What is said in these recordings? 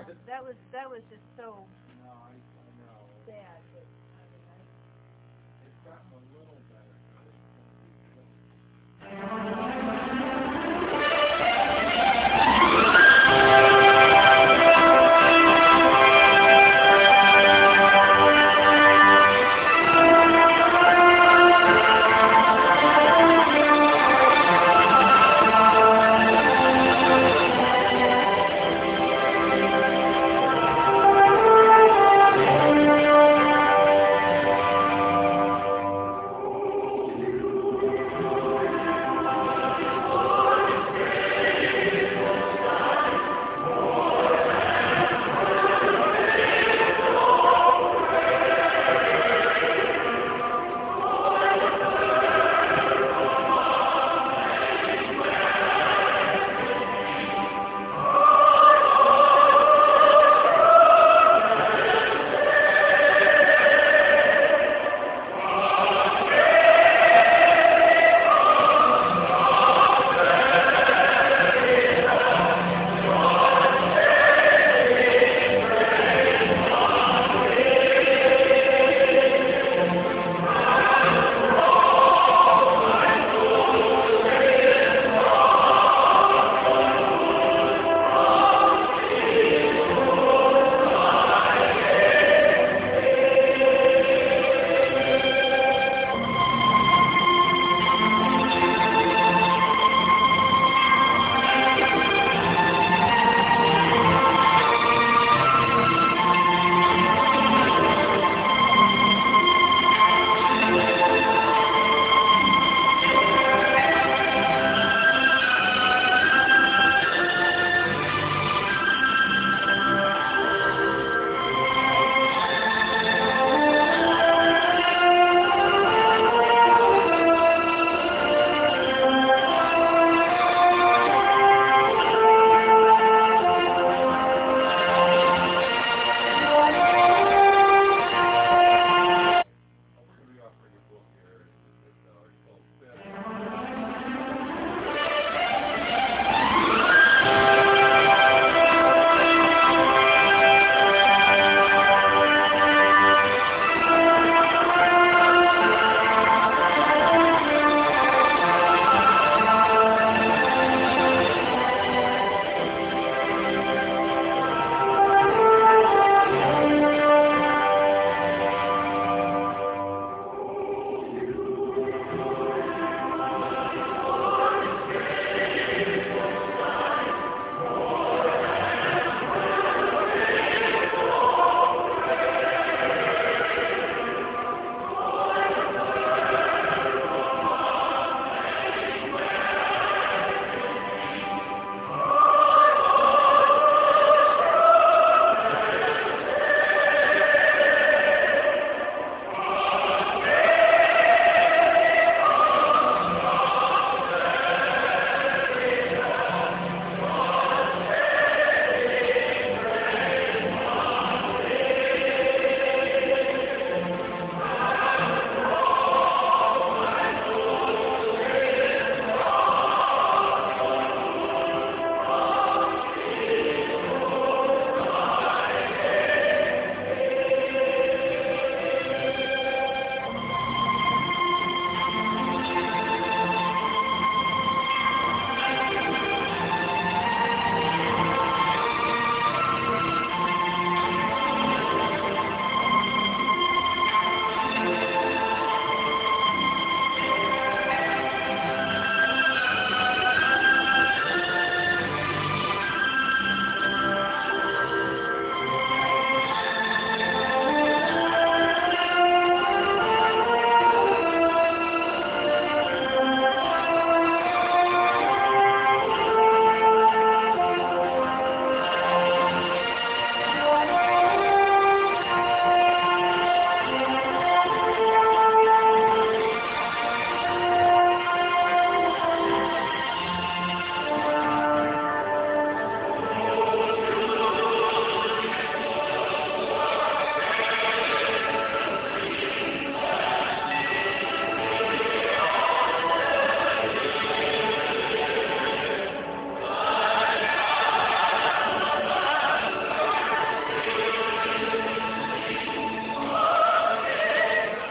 that was just so No, I know. sad. But, It's gotten a little better, but it's going to be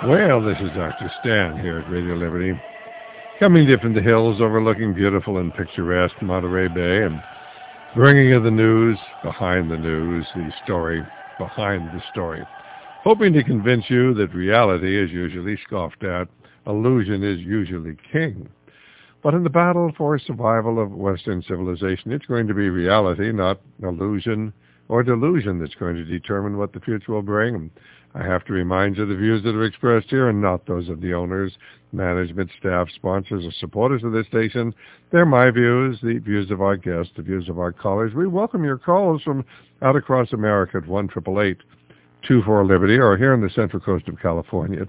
Well, this is Dr. Stan here at Radio Liberty, coming to you from the hills overlooking beautiful and picturesque Monterey Bay and bringing you the news, the story behind the story, hoping to convince you that reality is usually scoffed at, illusion is usually king. But in the battle for survival of Western civilization, it's going to be reality, not illusion or delusion, that's going to determine what the future will bring. And I have to remind you the views that are expressed here are not those of the owners, management, staff, sponsors, or supporters of this station. They're my views, the views of our guests, the views of our callers. We welcome your calls from out across America at 1-888-24-LIBERTY, or here on the Central Coast of California at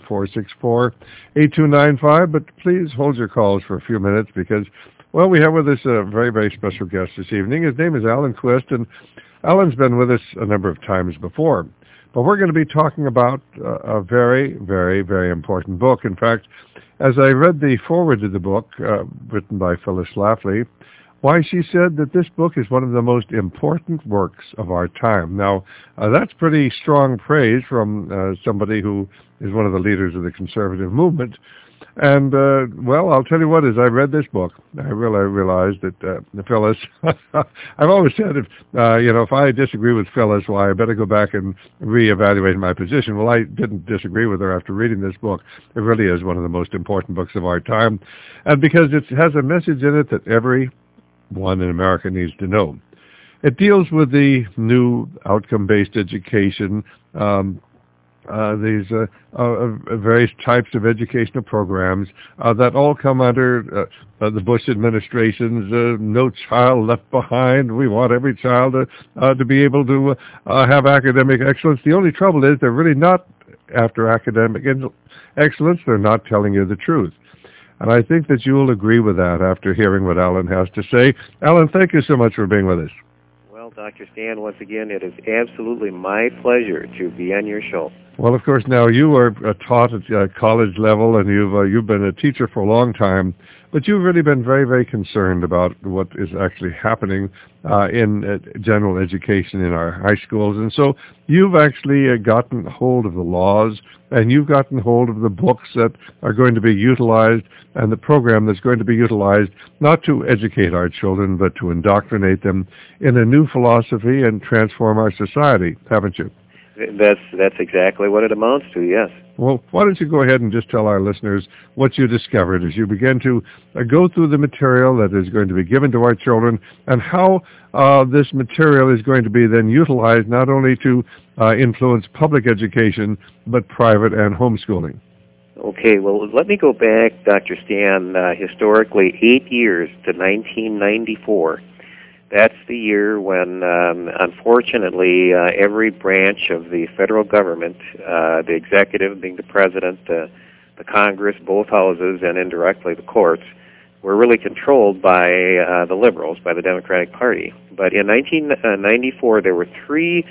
464-8295. But please hold your calls for a few minutes because, well, we have with us a very, very special guest this evening. His name is Alan Quist, and Alan's been with us a number of times before. But we're going to be talking about a very, very, very important book. In fact, as I read the foreword to the book, written by Phyllis Schlafly, why she said that this book is one of the most important works of our time. Now, that's pretty strong praise from somebody who is one of the leaders of the conservative movement. And, well, I'll tell you what, as I read this book, I realized that Phyllis, I've always said, if I disagree with Phyllis, well, I better go back and reevaluate my position. Well, I didn't disagree with her after reading this book. It really is one of the most important books of our time. And because it has a message in it that everyone in America needs to know. It deals with the new outcome-based education, these various types of educational programs that all come under the Bush administration's No Child Left Behind. We want every child to be able to have academic excellence. The only trouble is they're really not after academic excellence. They're not telling you the truth. And I think that you will agree with that after hearing what Alan has to say. Alan, thank you so much for being with us. Well, Dr. Stan, once again, it is absolutely my pleasure to be on your show. Well, of course, now you are taught at college level, and you've been a teacher for a long time, but you've really been very, very concerned about what is actually happening in general education in our high schools. And so you've actually gotten hold of the laws, and you've gotten hold of the books that are going to be utilized, and the program that's going to be utilized not to educate our children, but to indoctrinate them in a new philosophy and transform our society, haven't you? That's exactly what it amounts to, yes. Well, why don't you go ahead and just tell our listeners what you discovered as you began to go through the material that is going to be given to our children and how this material is going to be then utilized not only to influence public education, but private and homeschooling. Okay, well, let me go back, Dr. Stan, historically 8 years to 1994. That's the year when, unfortunately, every branch of the federal government, the executive being the president, the Congress, both houses, and indirectly the courts, were really controlled by the liberals, by the Democratic Party. But in 1994, there were three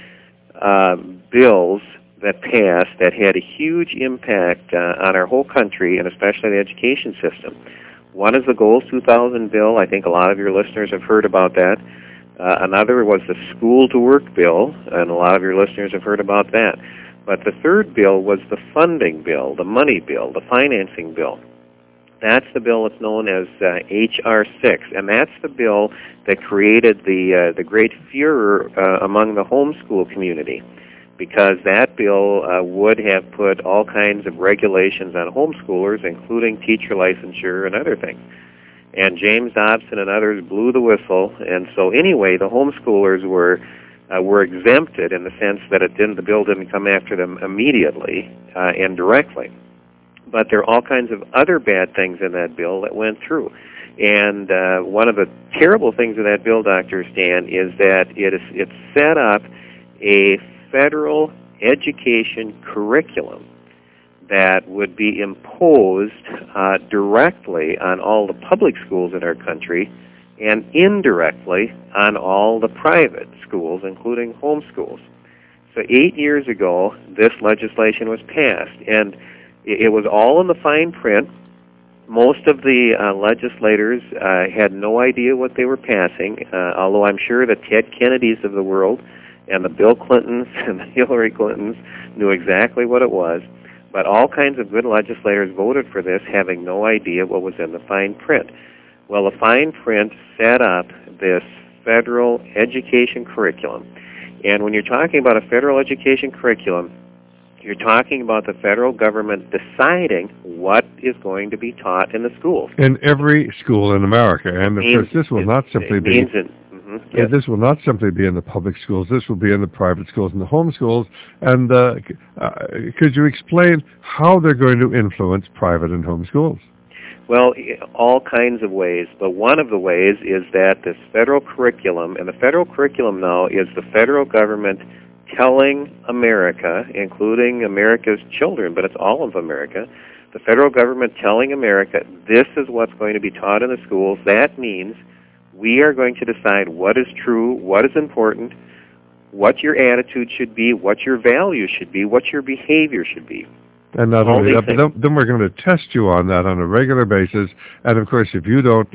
bills that passed that had a huge impact on our whole country, and especially the education system. One is the Goals 2000 bill. I think a lot of your listeners have heard about that. Another was the School to Work bill, and a lot of your listeners have heard about that. But the third bill was the funding bill, the money bill, the financing bill. That's the bill that's known as H.R. 6, and that's the bill that created the great furor among the homeschool community, because that bill would have put all kinds of regulations on homeschoolers, including teacher licensure and other things. And James Dobson and others blew the whistle, and so anyway, the homeschoolers were exempted in the sense that the bill didn't come after them immediately and directly. But there are all kinds of other bad things in that bill that went through. And one of the terrible things in that bill, Dr. Stan, is that it set up a federal education curriculum that would be imposed directly on all the public schools in our country and indirectly on all the private schools, including homeschools. So 8 years ago, this legislation was passed, and it was all in the fine print. Most of the legislators had no idea what they were passing, although I'm sure the Ted Kennedys of the world and the Bill Clintons and the Hillary Clintons knew exactly what it was. But all kinds of good legislators voted for this, having no idea what was in the fine print. Well, the fine print set up this federal education curriculum. And when you're talking about a federal education curriculum, you're talking about the federal government deciding what is going to be taught in the schools. In every school in America. And of course, this will not simply be... Yes. This will not simply be in the public schools. This will be in the private schools and the home schools. And could you explain how they're going to influence private and home schools? Well, all kinds of ways. But one of the ways is that this federal curriculum, and the federal curriculum now is the federal government telling America, including America's children, but it's all of America, the federal government telling America, this is what's going to be taught in the schools. That means we are going to decide what is true, what is important, what your attitude should be, what your values should be, what your behavior should be. And not only that, but then we're going to test you on that on a regular basis. And of course, if you don't,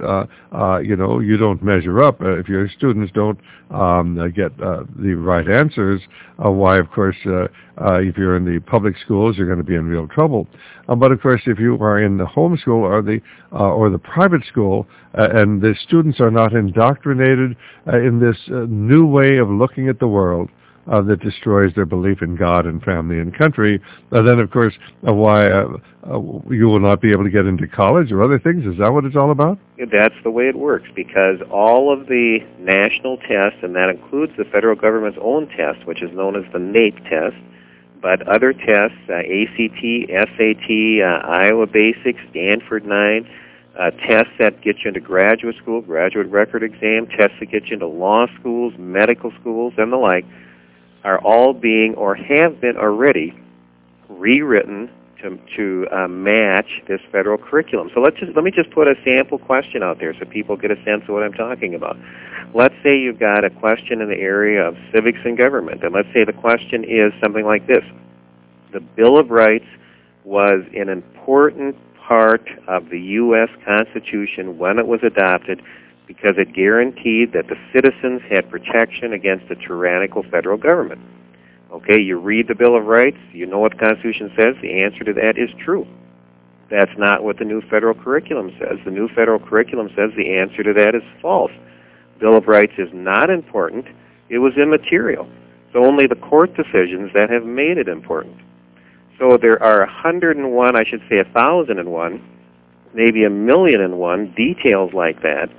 you don't measure up, if your students don't get the right answers, why, of course, if you're in the public schools, you're going to be in real trouble. But of course, if you are in the home school or the private school, and the students are not indoctrinated in this new way of looking at the world, that destroys their belief in God and family and country, then of course why you will not be able to get into college or other things. Is that what it's all about? That's the way it works, because all of the national tests, and that includes the federal government's own test, which is known as the NAEP test, but other tests, ACT, SAT, Iowa Basics, Stanford 9, tests that get you into graduate school, graduate record exam, tests that get you into law schools, medical schools, and the like, are all being or have been already rewritten to match this federal curriculum. So let me just put a sample question out there so people get a sense of what I'm talking about. Let's say you've got a question in the area of civics and government, and let's say the question is something like this. The Bill of Rights was an important part of the U.S. Constitution when it was adopted, because it guaranteed that the citizens had protection against a tyrannical federal government. Okay, you read the Bill of Rights, you know what the Constitution says, the answer to that is true. That's not what the new federal curriculum says. The new federal curriculum says the answer to that is false. Bill of Rights is not important, it was immaterial. So only the court decisions that have made it important. So there are 101, I should say 1,001, maybe 1,000,001 details like that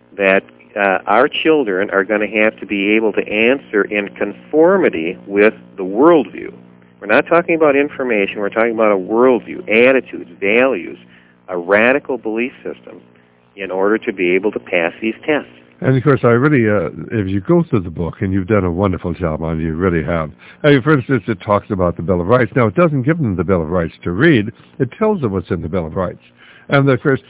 our children are going to have to be able to answer in conformity with the worldview. We're not talking about information, we're talking about a worldview, attitudes, values, a radical belief system in order to be able to pass these tests. And of course, I really, if you go through the book, and you've done a wonderful job on it, you really have. I mean, for instance, it talks about the Bill of Rights. Now, it doesn't give them the Bill of Rights to read. It tells them what's in the Bill of Rights. And of course,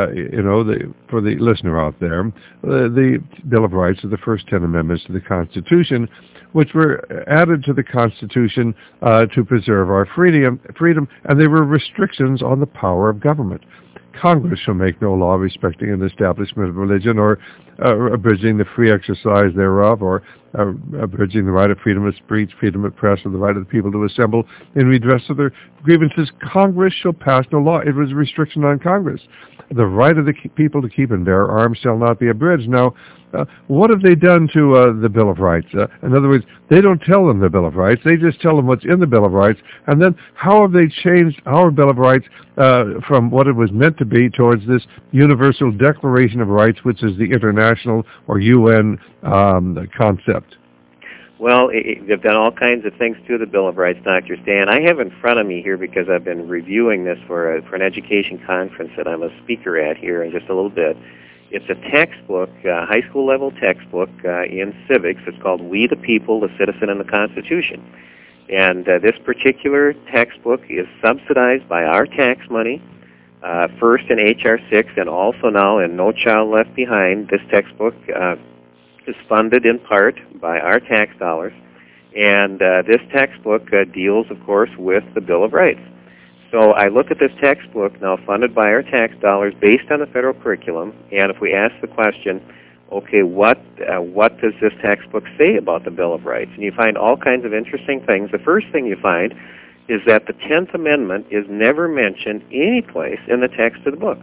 for the listener out there, the Bill of Rights are the first 10 amendments to the Constitution, which were added to the Constitution to preserve our freedom, and they were restrictions on the power of government. Congress shall make no law respecting an establishment of religion, or abridging the free exercise thereof, or abridging the right of freedom of speech, freedom of press, or the right of the people to assemble in redress of their grievances. Congress shall pass no law. It was a restriction on Congress. The right of the people to keep and bear arms shall not be abridged. Now, what have they done to the Bill of Rights? In other words, they don't tell them the Bill of Rights. They just tell them what's in the Bill of Rights. And then how have they changed our Bill of Rights from what it was meant to be towards this Universal Declaration of Rights, which is the international or UN concept? Well, they've done all kinds of things to the Bill of Rights, Dr. Stan. I have in front of me here, because I've been reviewing this for an education conference that I'm a speaker at here in just a little bit. It's a textbook, high school level textbook in civics. It's called We the People, the Citizen and the Constitution. And this particular textbook is subsidized by our tax money, first in H.R. 6 and also now in No Child Left Behind. This textbook is funded in part by our tax dollars, and this textbook deals, of course, with the Bill of Rights. So I look at this textbook, now funded by our tax dollars, based on the federal curriculum, and if we ask the question, okay, what does this textbook say about the Bill of Rights? And you find all kinds of interesting things. The first thing you find is that the 10th Amendment is never mentioned any place in the text of the book.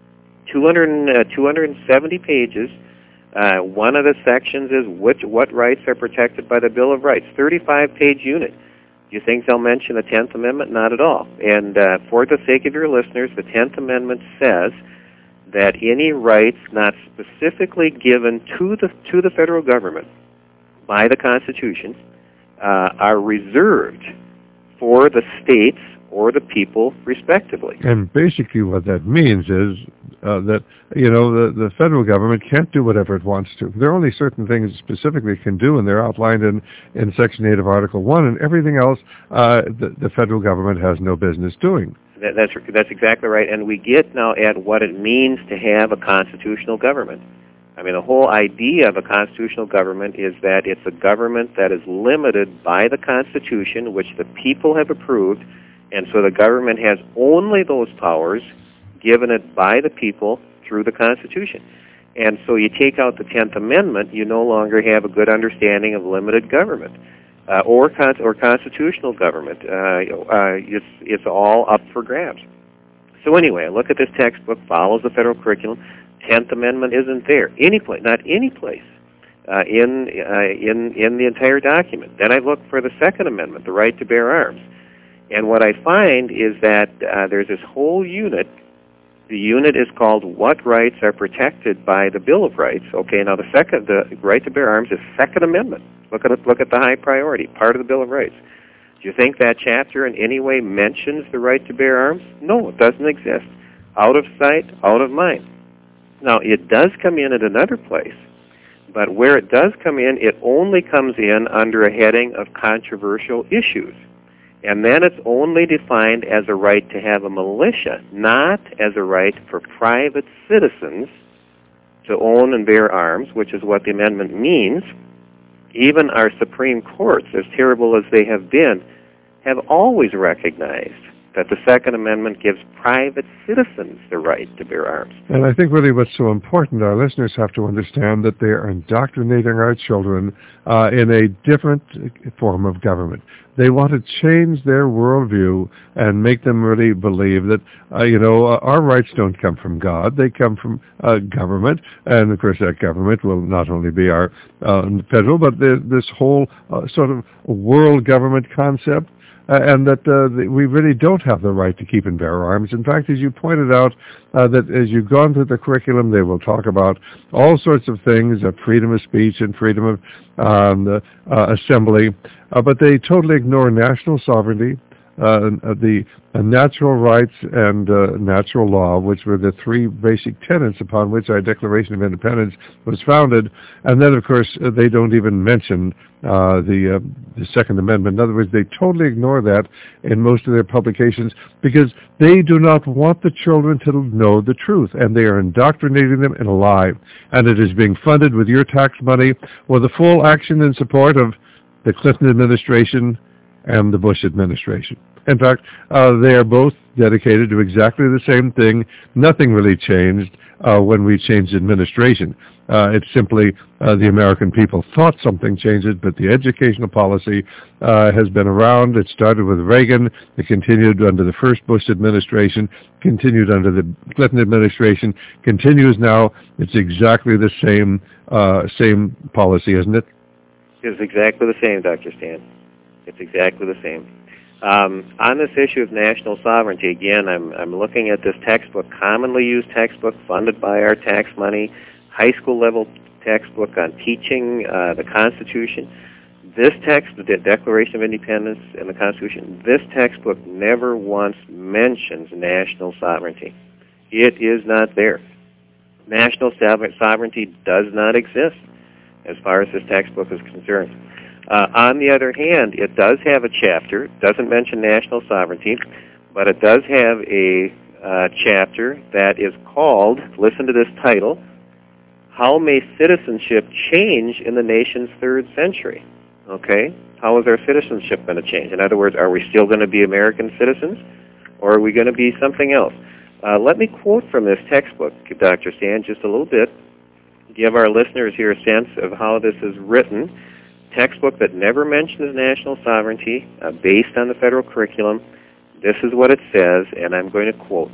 270 pages. One of the sections is what rights are protected by the Bill of Rights. 35-page unit. Do you think they'll mention the 10th Amendment? Not at all. And for the sake of your listeners, the 10th Amendment says that any rights not specifically given to the federal government by the Constitution are reserved for the states or the people, respectively. And basically what that means is that, the federal government can't do whatever it wants to. There are only certain things specifically it can do, and they're outlined in Section 8 of Article 1, and everything else the federal government has no business doing. That's exactly right, and we get now at what it means to have a constitutional government. I mean, the whole idea of a constitutional government is that it's a government that is limited by the Constitution, which the people have approved, and so the government has only those powers given it by the people through the Constitution. And so you take out the 10th Amendment, you no longer have a good understanding of limited government or constitutional government. It's all up for grabs. So anyway, I look at this textbook, follows the federal curriculum. 10th Amendment isn't there. Not any place in the entire document. Then I look for the Second Amendment, the right to bear arms. And what I find is that there's this whole unit. The unit is called What Rights Are Protected by the Bill of Rights. Okay, now the right to bear arms is Second Amendment. Look at the high priority, part of the Bill of Rights. Do you think that chapter in any way mentions the right to bear arms? No, it doesn't exist. Out of sight, out of mind. Now, it does come in at another place, but where it does come in, it only comes in under a heading of controversial issues. And then it's only defined as a right to have a militia, not as a right for private citizens to own and bear arms, which is what the amendment means. Even our Supreme Courts, as terrible as they have been, have always recognized that the Second Amendment gives private citizens the right to bear arms. And I think really what's so important, our listeners have to understand that they are indoctrinating our children in a different form of government. They want to change their worldview and make them really believe that, our rights don't come from God. They come from government. And, of course, that government will not only be our federal, but this whole sort of world government concept. And that we really don't have the right to keep and bear arms. In fact, as you pointed out, that as you've gone through the curriculum, they will talk about all sorts of things, freedom of speech and freedom of assembly, but they totally ignore national sovereignty, the natural rights and natural law, which were the three basic tenets upon which our Declaration of Independence was founded. And then, of course, they don't even mention the Second Amendment. In other words, they totally ignore that in most of their publications because they do not want the children to know the truth, and they are indoctrinating them in a lie. And it is being funded with your tax money with the full action and support of the Clinton administration and the Bush administration. In fact, they are both dedicated to exactly the same thing. Nothing really changed when we changed administration. It's simply the American people thought something changed it, but the educational policy has been around. It started with Reagan. It continued under the first Bush administration, continued under the Clinton administration, continues now. It's exactly the same policy, isn't it? It's exactly the same, Dr. Stan. It's exactly the same. On this issue of national sovereignty, again, I'm looking at this textbook, commonly used textbook funded by our tax money, high school level textbook on teaching the Constitution. This text, the Declaration of Independence and the Constitution, this textbook never once mentions national sovereignty. It is not there. National sovereignty does not exist as far as this textbook is concerned. On the other hand, it does have a chapter. It doesn't mention national sovereignty, but it does have a chapter that is called, listen to this title, How May Citizenship Change in the Nation's Third Century? Okay? How is our citizenship going to change? In other words, are we still going to be American citizens, or are we going to be something else? Let me quote from this textbook, Dr. Stan, just a little bit, give our listeners here a sense of how this is written. textbook that never mentions national sovereignty, based on the federal curriculum. This is what it says, and I'm going to quote.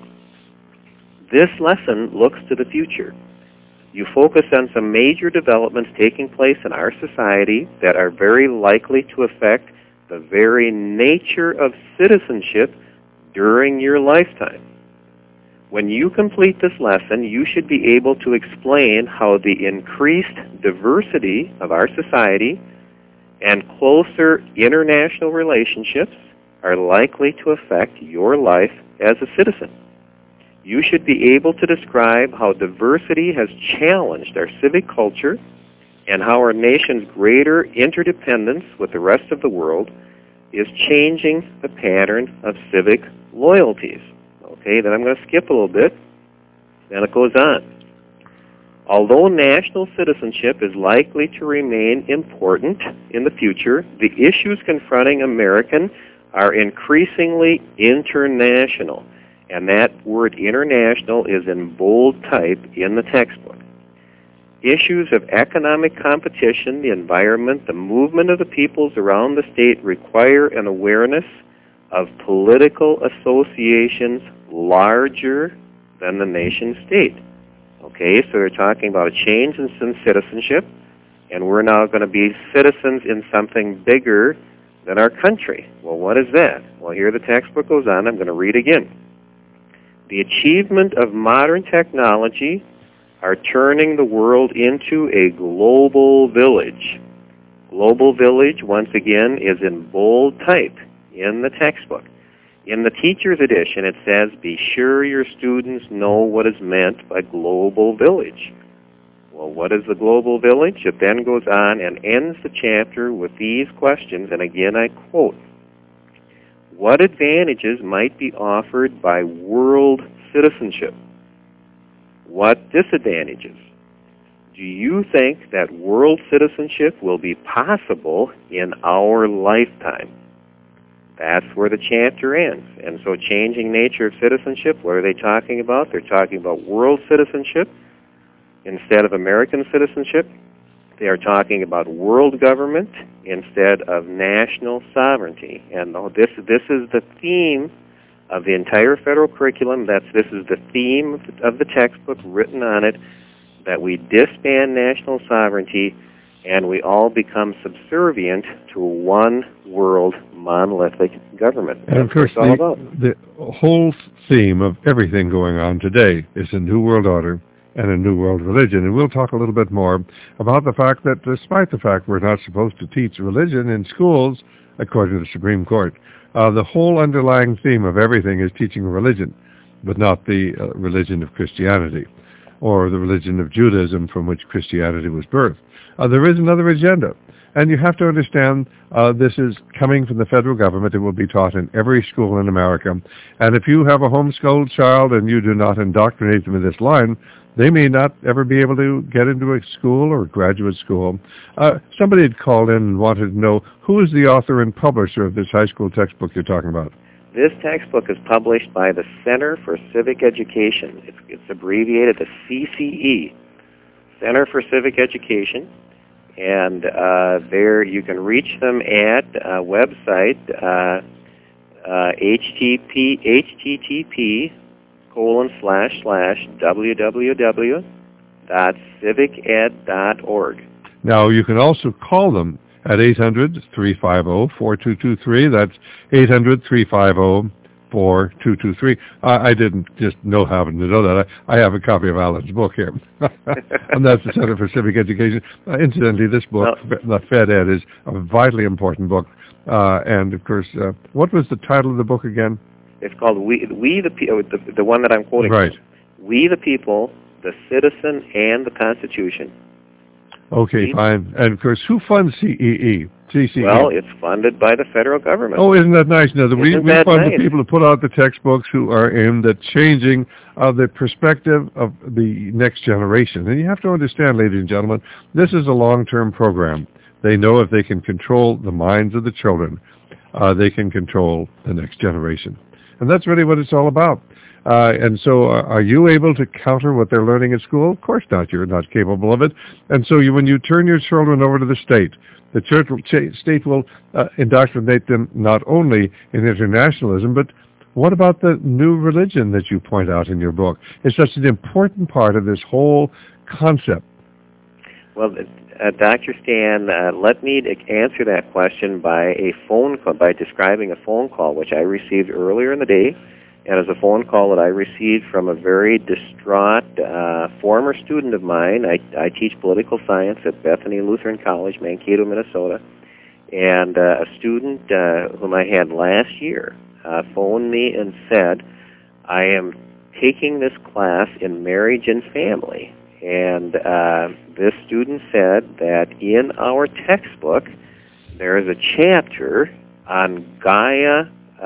This lesson looks to the future. You focus on some major developments taking place in our society that are very likely to affect the very nature of citizenship during your lifetime. When you complete this lesson, you should be able to explain how the increased diversity of our society and closer international relationships are likely to affect your life as a citizen. You should be able to describe how diversity has challenged our civic culture and how our nation's greater interdependence with the rest of the world is changing the pattern of civic loyalties. Okay, then I'm going to skip a little bit. Then it goes on. Although national citizenship is likely to remain important in the future, the issues confronting Americans are increasingly international. And that word international is in bold type in the textbook. Issues of economic competition, the environment, the movement of the peoples around the state require an awareness of political associations larger than the nation state. Okay, so they're talking about a change in citizenship, and we're now going to be citizens in something bigger than our country. Well, what is that? Well, here the textbook goes on. I'm going to read again. The achievement of modern technology are turning the world into a global village. Global village, once again, is in bold type in the textbook. In the teacher's edition, it says, be sure your students know what is meant by global village. Well, what is the global village? It then goes on and ends the chapter with these questions, and again I quote, what advantages might be offered by world citizenship? What disadvantages? Do you think that world citizenship will be possible in our lifetime? That's where the chapter ends. And so changing nature of citizenship, what are they talking about? They're talking about world citizenship instead of American citizenship. They are talking about world government instead of national sovereignty. And this is the theme of the entire federal curriculum. This is the theme of the textbook written on it, that we disband national sovereignty and we all become subservient to a one world monolithic government. And of course, the whole theme of everything going on today is a new world order and a new world religion. And we'll talk a little bit more about the fact that despite the fact we're not supposed to teach religion in schools, according to the Supreme Court, the whole underlying theme of everything is teaching religion, but not the religion of Christianity or the religion of Judaism from which Christianity was birthed. There is another agenda. And you have to understand this is coming from the federal government. It will be taught in every school in America. And if you have a homeschooled child and you do not indoctrinate them in this line, they may not ever be able to get into a school or graduate school. Somebody had called in and wanted to know, who is the author and publisher of this high school textbook you're talking about? This textbook is published by the Center for Civic Education. It's abbreviated the CCE, Center for Civic Education. And there you can reach them at a website, http://www.civiced.org. Now, you can also call them at 800-350-4223. That's 800-350-4223. I didn't just happen to know that. I have a copy of Alan's book here. And that's the Center for Civic Education. Incidentally, this book, the Fed Ed, is a vitally important book. And, of course, what was the title of the book again? It's called We the People, the one that I'm quoting. Right. We the People, the Citizen, and the Constitution. Okay, fine. And, of course, who funds CCE? Well, it's funded by the federal government. Oh, isn't that nice? Now, we fund nice? The people who put out the textbooks who are aimed at changing the perspective of the next generation. And you have to understand, ladies and gentlemen, this is a long-term program. They know if they can control the minds of the children, they can control the next generation. And that's really what it's all about. And so are you able to counter what they're learning at school? Of course not. You're not capable of it. And so when you turn your children over to the state, the state will indoctrinate them not only in internationalism, but what about the new religion that you point out in your book? It's such an important part of this whole concept. Well, Dr. Stan, let me answer that question by a phone call, by describing a phone call which I received earlier in the day. And it was a phone call that I received from a very distraught former student of mine. I teach political science at Bethany Lutheran College, Mankato, Minnesota. And a student whom I had last year phoned me and said, I am taking this class in marriage and family. And this student said that in our textbook, there is a chapter on Gaia,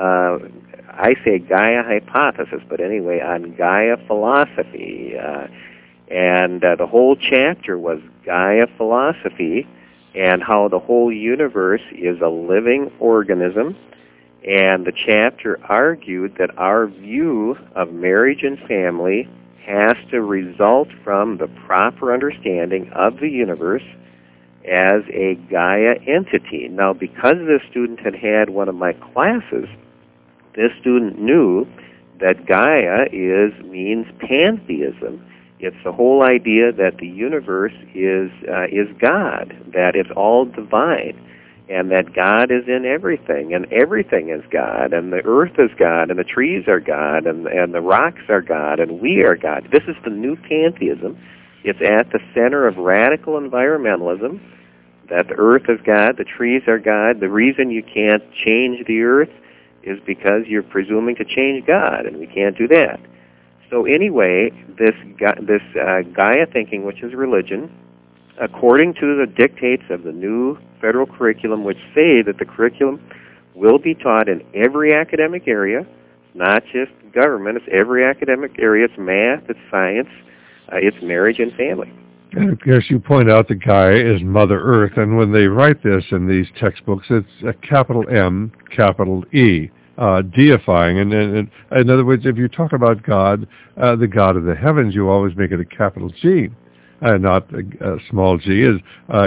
I say Gaia hypothesis, but anyway, on Gaia philosophy. And the whole chapter was Gaia philosophy and how the whole universe is a living organism. And the chapter argued that our view of marriage and family has to result from the proper understanding of the universe as a Gaia entity. Now, because this student had had one of my classes, this student knew that Gaia means pantheism. It's the whole idea that the universe is God, that it's all divine, and that God is in everything, and everything is God, and the earth is God, and the trees are God, and the rocks are God, and we are God. This is the new pantheism. It's at the center of radical environmentalism, that the earth is God, the trees are God. The reason you can't change the earth is because you're presuming to change God, and we can't do that. So anyway, this Gaia thinking, which is religion, according to the dictates of the new federal curriculum, which say that the curriculum will be taught in every academic area, not just government, it's every academic area, it's math, it's science, it's marriage and family. And of course, you point out that Gaia is Mother Earth, and when they write this in these textbooks, it's a capital M, capital E, deifying. And in other words, if you talk about God, the God of the heavens, you always make it a capital G, not a small g, as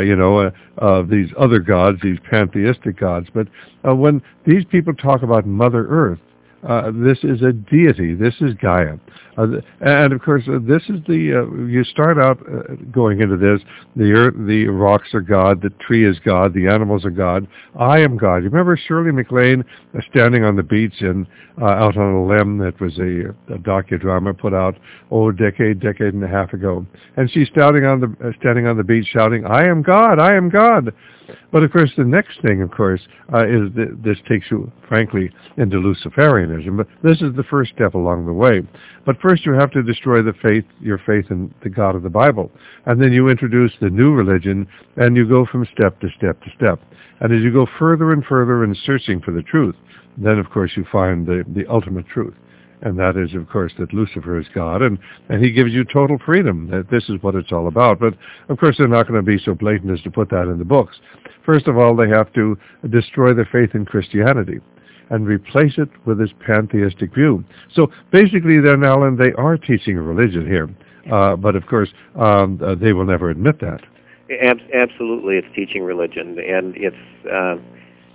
these other gods, these pantheistic gods. But when these people talk about Mother Earth, this is a deity. This is Gaia. And of course, this is you start out going into this, the earth, the rocks are God, the tree is God, the animals are God, I am God. You remember Shirley MacLaine standing on the beach and out on a limb? That was a docudrama put out, decade and a half ago. And she's standing on the beach shouting, I am God, I am God. But of course, the next thing, of course, is this takes you, frankly, into Luciferianism. But this is the first step along the way. But first, you have to destroy your faith in the God of the Bible, and then you introduce the new religion, and you go from step to step to step. And as you go further and further in searching for the truth, then of course you find the ultimate truth. And that is, of course, that Lucifer is God, and he gives you total freedom, that this is what it's all about. But, of course, they're not going to be so blatant as to put that in the books. First of all, they have to destroy their faith in Christianity and replace it with this pantheistic view. So, basically, then, Alan, they are teaching a religion here. But, of course, they will never admit that. Absolutely, it's teaching religion, and it's...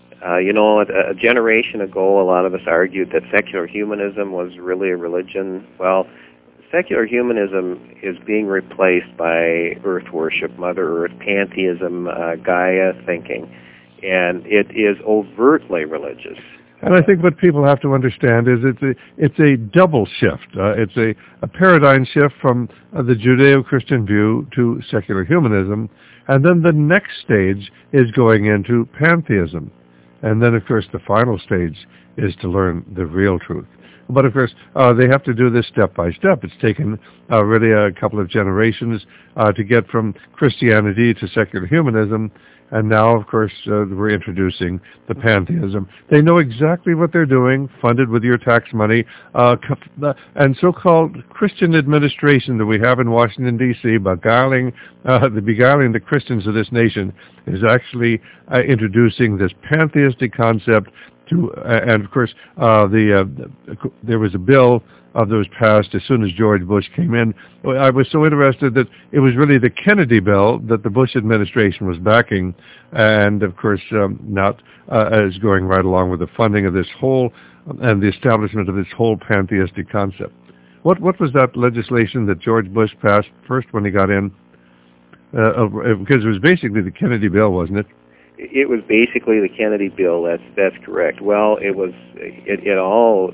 a generation ago, a lot of us argued that secular humanism was really a religion. Well, secular humanism is being replaced by earth worship, Mother Earth, pantheism, Gaia thinking, and it is overtly religious. And I think what people have to understand is it's a double shift. It's a paradigm shift from the Judeo-Christian view to secular humanism, and then the next stage is going into pantheism. And then, of course, the final stage is to learn the real truth. But, of course, they have to do this step by step. It's taken really a couple of generations to get from Christianity to secular humanism. And now, of course, we're introducing the pantheism. They know exactly what they're doing, funded with your tax money. And so-called Christian administration that we have in Washington, D.C., beguiling the Christians of this nation, is actually introducing this pantheistic concept And of course, there was a bill that was passed as soon as George Bush came in. I was so interested that it was really the Kennedy bill that the Bush administration was backing, and of course not as going right along with the funding of this whole and the establishment of this whole pantheistic concept. What was that legislation that George Bush passed first when he got in? Because it was basically the Kennedy bill, wasn't it? It was basically the Kennedy bill. That's correct. Well, it all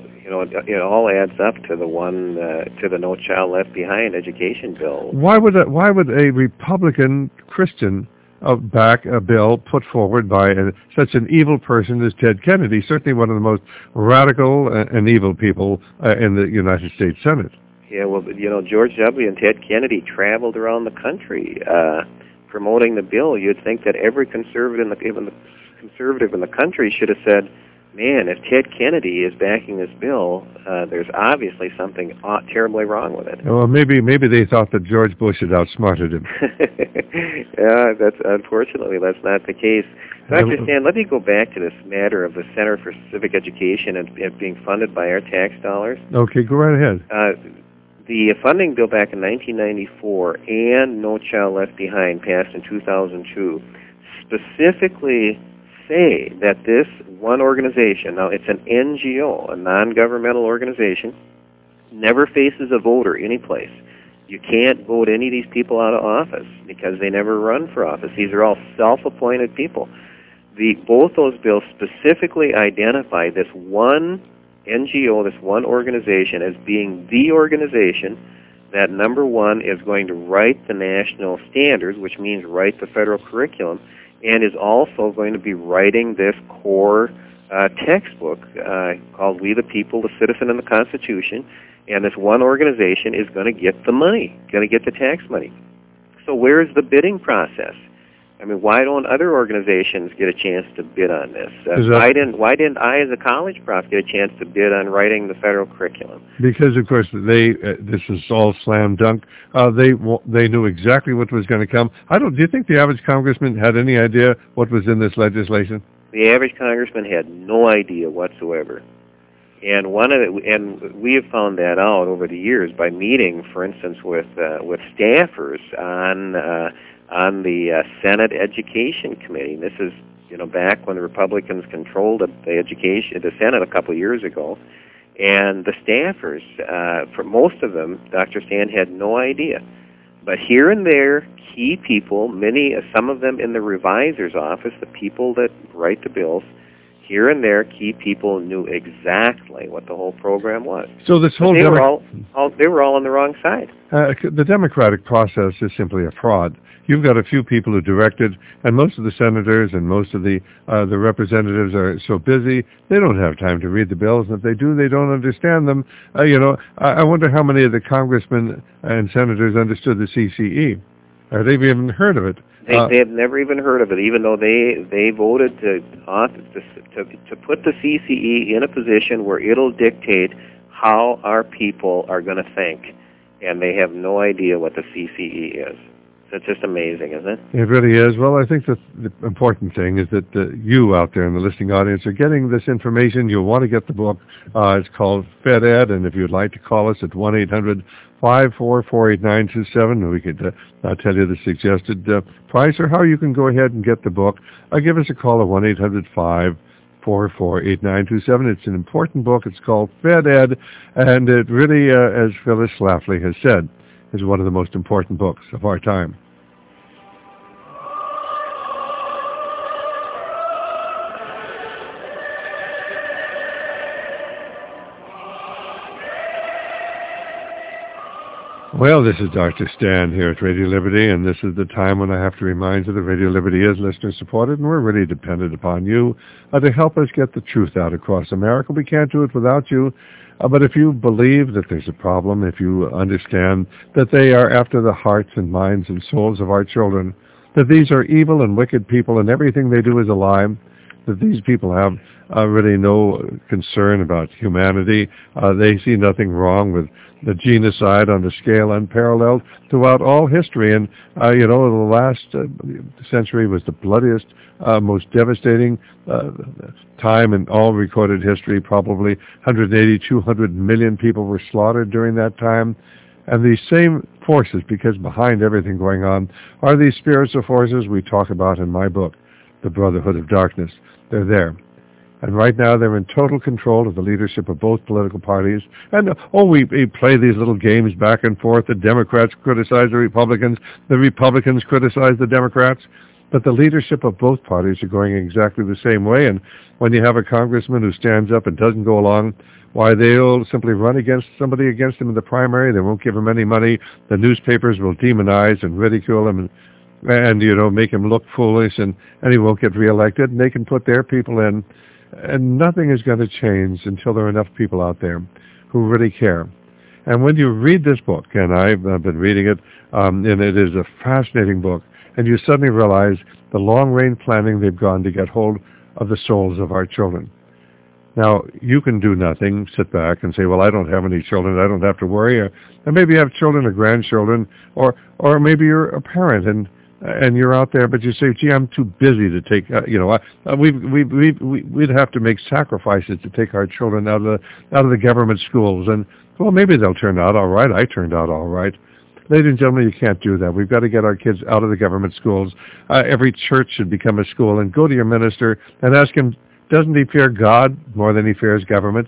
adds up to the No Child Left Behind education bill. Why would a Republican Christian back a bill put forward by such an evil person as Ted Kennedy, certainly one of the most radical and evil people in the United States Senate? Yeah, well, George W. and Ted Kennedy traveled around the country promoting the bill. You'd think that every conservative in the country should have said, man, if Ted Kennedy is backing this bill, there's obviously something terribly wrong with it. Well, maybe they thought that George Bush had outsmarted him. Yeah, unfortunately that's not the case. Dr. Stan, let me go back to this matter of the Center for Civic Education and being funded by our tax dollars. Okay, go right ahead. The funding bill back in 1994 and No Child Left Behind passed in 2002 specifically say that this one organization, now it's an NGO, a non-governmental organization, never faces a voter anyplace. You can't vote any of these people out of office because they never run for office. These are all self-appointed people. Both those bills specifically identify this one NGO, this one organization, as being the organization that, number one, is going to write the national standards, which means write the federal curriculum, and is also going to be writing this core textbook called We the People, the Citizen, and the Constitution. And this one organization is going to get the money, going to get the tax money. So where is the bidding process? I mean, why don't other organizations get a chance to bid on this? Why didn't I, as a college prof, get a chance to bid on writing the federal curriculum? Because, of course, this is all slam dunk. They knew exactly what was going to come. Do you think the average congressman had any idea what was in this legislation? The average congressman had no idea whatsoever. And we have found that out over the years by meeting, for instance, with staffers on the Senate Education Committee. This is, back when the Republicans controlled the Senate a couple of years ago, and the staffers, for most of them, Dr. Stan had no idea. But here and there, key people, some of them in the revisor's office, the people that write the bills, here and there, key people knew exactly what the whole program was. So this whole they were all on the wrong side. The democratic process is simply a fraud. You've got a few people who directed, and most of the senators and most of the representatives are so busy they don't have time to read the bills, and if they do, they don't understand them. I wonder how many of the congressmen and senators understood the CCE. They've even heard of it. They have never even heard of it, even though they voted to put the CCE in a position where it'll dictate how our people are going to think, and they have no idea what the CCE is. So it's just amazing, isn't it? It really is. Well, I think that the important thing is that you out there in the listening audience are getting this information. You'll want to get the book. It's called FedEd, and if you'd like to call us at 1-800-544-8927, we could tell you the suggested price or how you can go ahead and get the book. Give us a call at 1-800-544-8927. It's an important book. It's called FedEd, and it really, as Phyllis Schlafly has said, is one of the most important books of our time. Well, this is Dr. Stan here at Radio Liberty, and this is the time when I have to remind you that Radio Liberty is listener-supported, and we're really dependent upon you to help us get the truth out across America. We can't do it without you, but if you believe that there's a problem, if you understand that they are after the hearts and minds and souls of our children, that these are evil and wicked people and everything they do is a lie, that these people have really no concern about humanity. They see nothing wrong with the genocide on a scale unparalleled throughout all history. And, the last century was the bloodiest, most devastating time in all recorded history. Probably 180, 200 million people were slaughtered during that time. And these same forces, because behind everything going on, are these spiritual forces we talk about in my book, The Brotherhood of Darkness. They're there. And right now they're in total control of the leadership of both political parties. And, we play these little games back and forth. The Democrats criticize the Republicans criticize the Democrats. But the leadership of both parties are going exactly the same way. And when you have a congressman who stands up and doesn't go along, why, they'll simply run against somebody against him in the primary. They won't give him any money. The newspapers will demonize and ridicule him and make him look foolish, and he won't get reelected. And they can put their people in, and nothing is going to change until there are enough people out there who really care. And when you read this book, and I've been reading it, and it is a fascinating book, and you suddenly realize the long-range planning they've gone to get hold of the souls of our children. Now, you can do nothing, sit back and say, well, I don't have any children, I don't have to worry. And maybe you have children or grandchildren, or maybe you're a parent and you're out there, but you say, gee, I'm too busy to take, we'd have to make sacrifices to take our children out of the government schools. And, well, maybe they'll turn out all right. I turned out all right. Ladies and gentlemen, you can't do that. We've got to get our kids out of the government schools. Every church should become a school, and go to your minister and ask him, doesn't he fear God more than he fears government?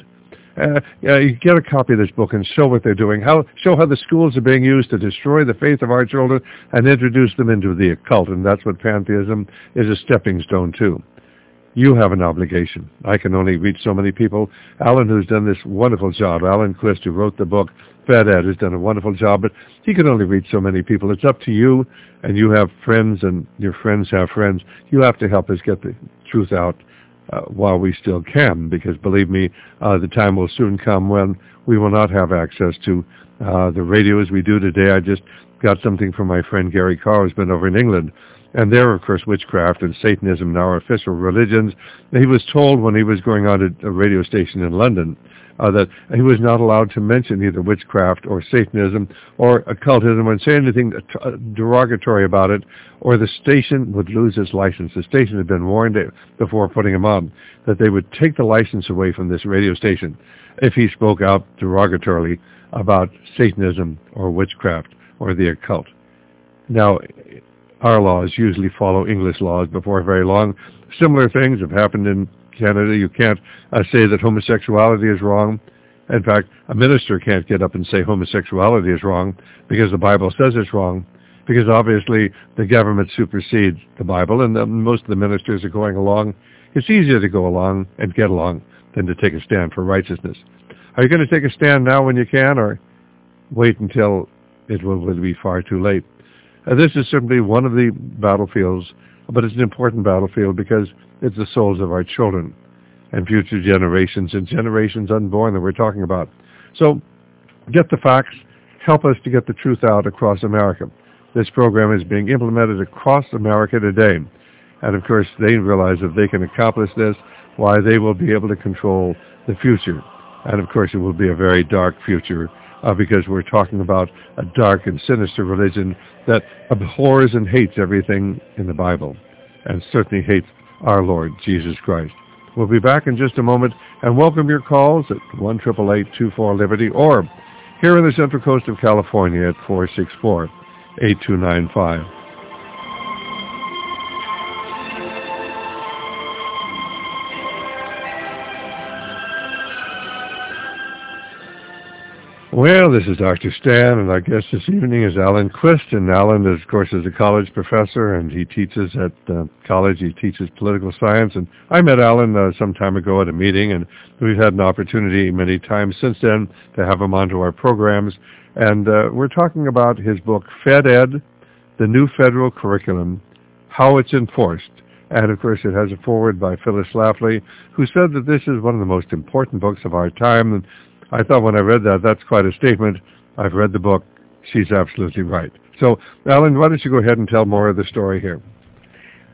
You get a copy of this book and show what they're doing. Show how the schools are being used to destroy the faith of our children and introduce them into the occult, and that's what pantheism is a stepping stone to. You have an obligation. I can only reach so many people. Alan, who's done this wonderful job, Alan Quist, who wrote the book, Fed Ed, has done a wonderful job, but he can only reach so many people. It's up to you, and you have friends, and your friends have friends. You have to help us get the truth out while we still can, because believe me, the time will soon come when we will not have access to the radio as we do today. I just got something from my friend Gary Carr, who's been over in England, and there, of course, witchcraft and Satanism now are official religions. He was told when he was going on a radio station in London that he was not allowed to mention either witchcraft or Satanism or occultism and say anything derogatory about it, or the station would lose its license. The station had been warned before putting him on that they would take the license away from this radio station if he spoke out derogatorily about Satanism or witchcraft or the occult. Now, our laws usually follow English laws before very long. Similar things have happened in Canada. You can't say that homosexuality is wrong. In fact, a minister can't get up and say homosexuality is wrong because the Bible says it's wrong, because obviously the government supersedes the Bible, and most of the ministers are going along. It's easier to go along and get along than to take a stand for righteousness. Are you going to take a stand now when you can, or wait until it will be far too late? This is simply one of the battlefields, but it's an important battlefield because it's the souls of our children and future generations and generations unborn that we're talking about. So get the facts. Help us to get the truth out across America. This program is being implemented across America today. And, of course, they realize if they can accomplish this, why, they will be able to control the future. And, of course, it will be a very dark future because we're talking about a dark and sinister religion that abhors and hates everything in the Bible, and certainly hates our Lord Jesus Christ. We'll be back in just a moment and welcome your calls at 1-888-24-LIBERTY or here in the Central Coast of California at 464-8295. Well, this is Dr. Stan, and our guest this evening is Alan Quist. And Alan, of course, is a college professor, and he teaches at college. He teaches political science. And I met Alan some time ago at a meeting, and we've had an opportunity many times since then to have him onto our programs. And we're talking about his book, Fed Ed, The New Federal Curriculum, How It's Enforced. And, of course, it has a foreword by Phyllis Schlafly, who said that this is one of the most important books of our time. And I thought when I read that, that's quite a statement. I've read the book. She's absolutely right. So, Alan, why don't you go ahead and tell more of the story here?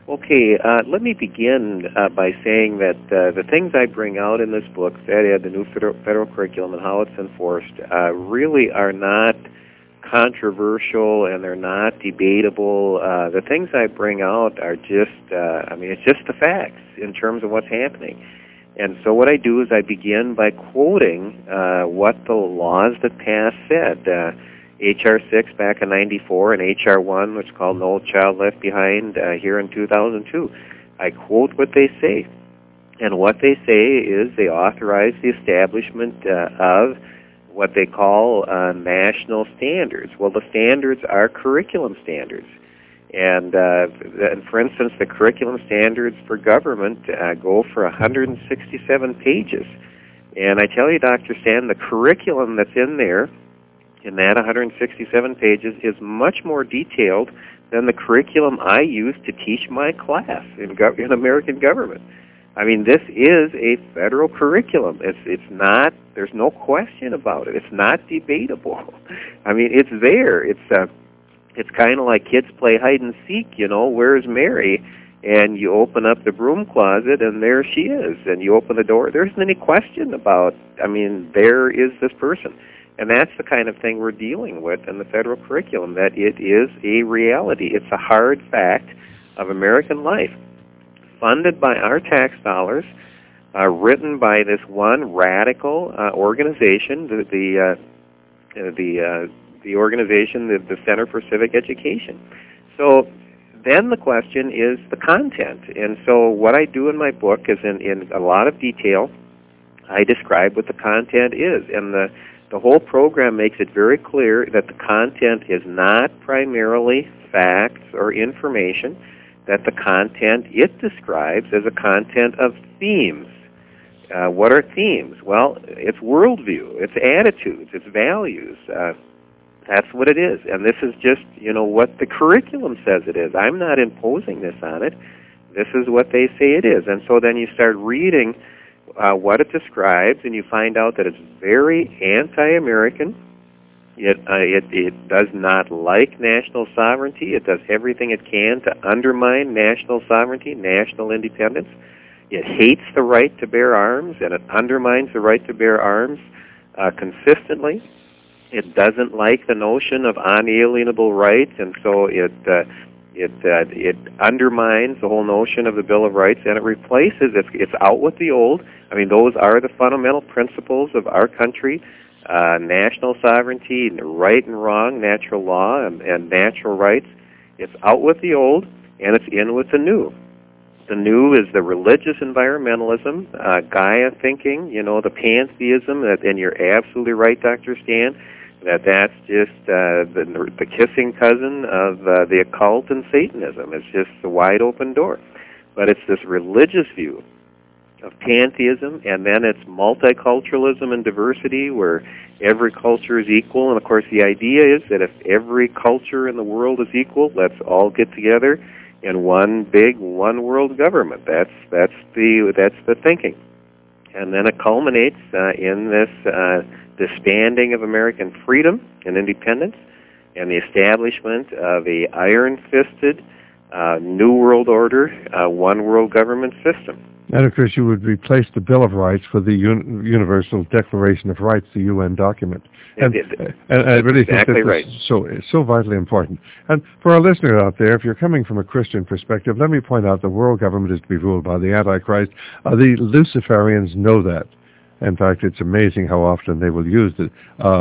Okay, let me begin by saying that the things I bring out in this book, that the new federal curriculum and how it's enforced, really are not controversial and they're not debatable. The things I bring out are just, it's just the facts in terms of what's happening. And so what I do is I begin by quoting what the laws that passed said. H.R. 6 back in 94 and H.R. 1, which is called No Child Left Behind, here in 2002. I quote what they say. And what they say is they authorize the establishment of what they call national standards. Well, the standards are curriculum standards. And for instance, the curriculum standards for government go for 167 pages. And I tell you, Dr. Stan, the curriculum that's in there, in that 167 pages, is much more detailed than the curriculum I use to teach my class in American government. I mean, this is a federal curriculum. It's not. There's no question about it. It's not debatable. I mean, it's there. It's kind of like kids play hide and seek. You know, where's Mary? And you open up the broom closet, and there she is. And you open the door. There isn't any question about. I mean, there is this person. And that's the kind of thing we're dealing with in the federal curriculum, that it is a reality. It's a hard fact of American life, funded by our tax dollars, written by this one radical organization, the organization, the Center for Civic Education. So then the question is the content. And so what I do in my book is in a lot of detail, I describe what the content is. And the whole program makes it very clear that the content is not primarily facts or information, that the content it describes as a content of themes. What are themes? Well, it's worldview, it's attitudes, it's values. That's what it is. And this is just, what the curriculum says it is. I'm not imposing this on it. This is what they say it is. And so then you start reading what it describes, and you find out that it's very anti-American. It does not like national sovereignty. It does everything it can to undermine national sovereignty, national independence. It hates the right to bear arms, and it undermines the right to bear arms consistently. It doesn't like the notion of unalienable rights, and so it undermines the whole notion of the Bill of Rights, and it replaces, it's out with the old. I mean, those are the fundamental principles of our country, national sovereignty, right and wrong, natural law, and natural rights. It's out with the old, and it's in with the new. The new is the religious environmentalism, Gaia thinking, the pantheism, and you're absolutely right, Dr. Stan, that's just the kissing cousin of the occult and Satanism. It's just the wide open door. But it's this religious view of pantheism, and then it's multiculturalism and diversity, where every culture is equal. And of course, the idea is that if every culture in the world is equal, let's all get together in one big one world government. That's the thinking. And then it culminates in this disbanding of American freedom and independence, and the establishment of a iron-fisted New World Order, one world government system. And of course, you would replace the Bill of Rights with the Universal Declaration of Rights, the UN document. And I really think this is so vitally important. And for our listener out there, if you're coming from a Christian perspective, let me point out the world government is to be ruled by the Antichrist. The Luciferians know that. In fact, it's amazing how often they will use the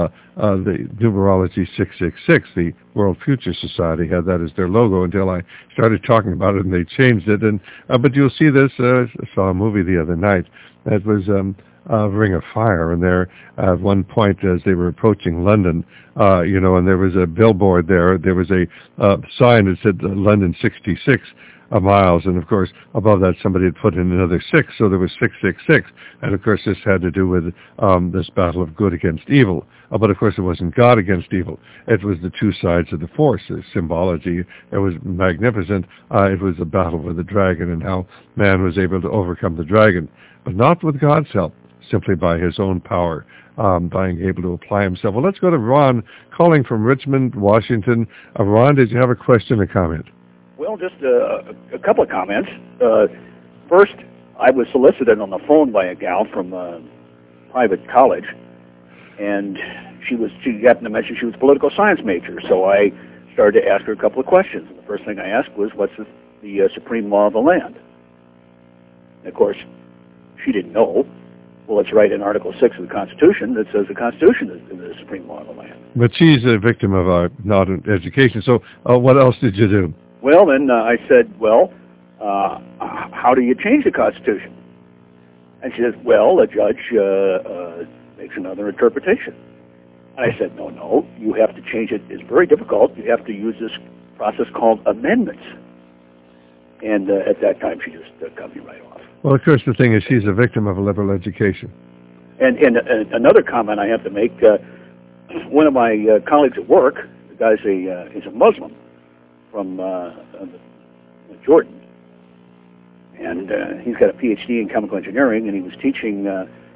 numerology 666. The World Future Society had that as their logo until I started talking about it, and they changed it. But you'll see this. I saw a movie the other night that was Ring of Fire, and there at one point as they were approaching London, and there was a billboard there. There was a sign that said London 66. Miles, and of course above that somebody had put in another 6, so there was 666, and of course this had to do with this battle of good against evil, but of course it wasn't God against evil, it was the two sides of the force. The symbology, it was magnificent. It was a battle with the dragon and how man was able to overcome the dragon, but not with God's help, simply by his own power, being able to apply himself. Well, let's go to Ron calling from Richmond, Washington. Ron, did you have a question or comment? Well, just a couple of comments. First, I was solicited on the phone by a gal from a private college, and she happened to mention she was a political science major, so I started to ask her a couple of questions. And the first thing I asked was, what's the supreme law of the land? And of course, she didn't know. Well, it's right in Article 6 of the Constitution that says the Constitution is the supreme law of the land. But she's a victim of not an education. So what else did you do? Well, then I said, how do you change the Constitution? And she says, well, the judge makes another interpretation. And I said, no, you have to change it. It's very difficult. You have to use this process called amendments. And at that time, she just cut me right off. Well, of course, the thing is, she's a victim of a liberal education. And another comment I have to make, one of my colleagues at work, the guy's is a Muslim from Jordan. And he's got a PhD in chemical engineering, and he was teaching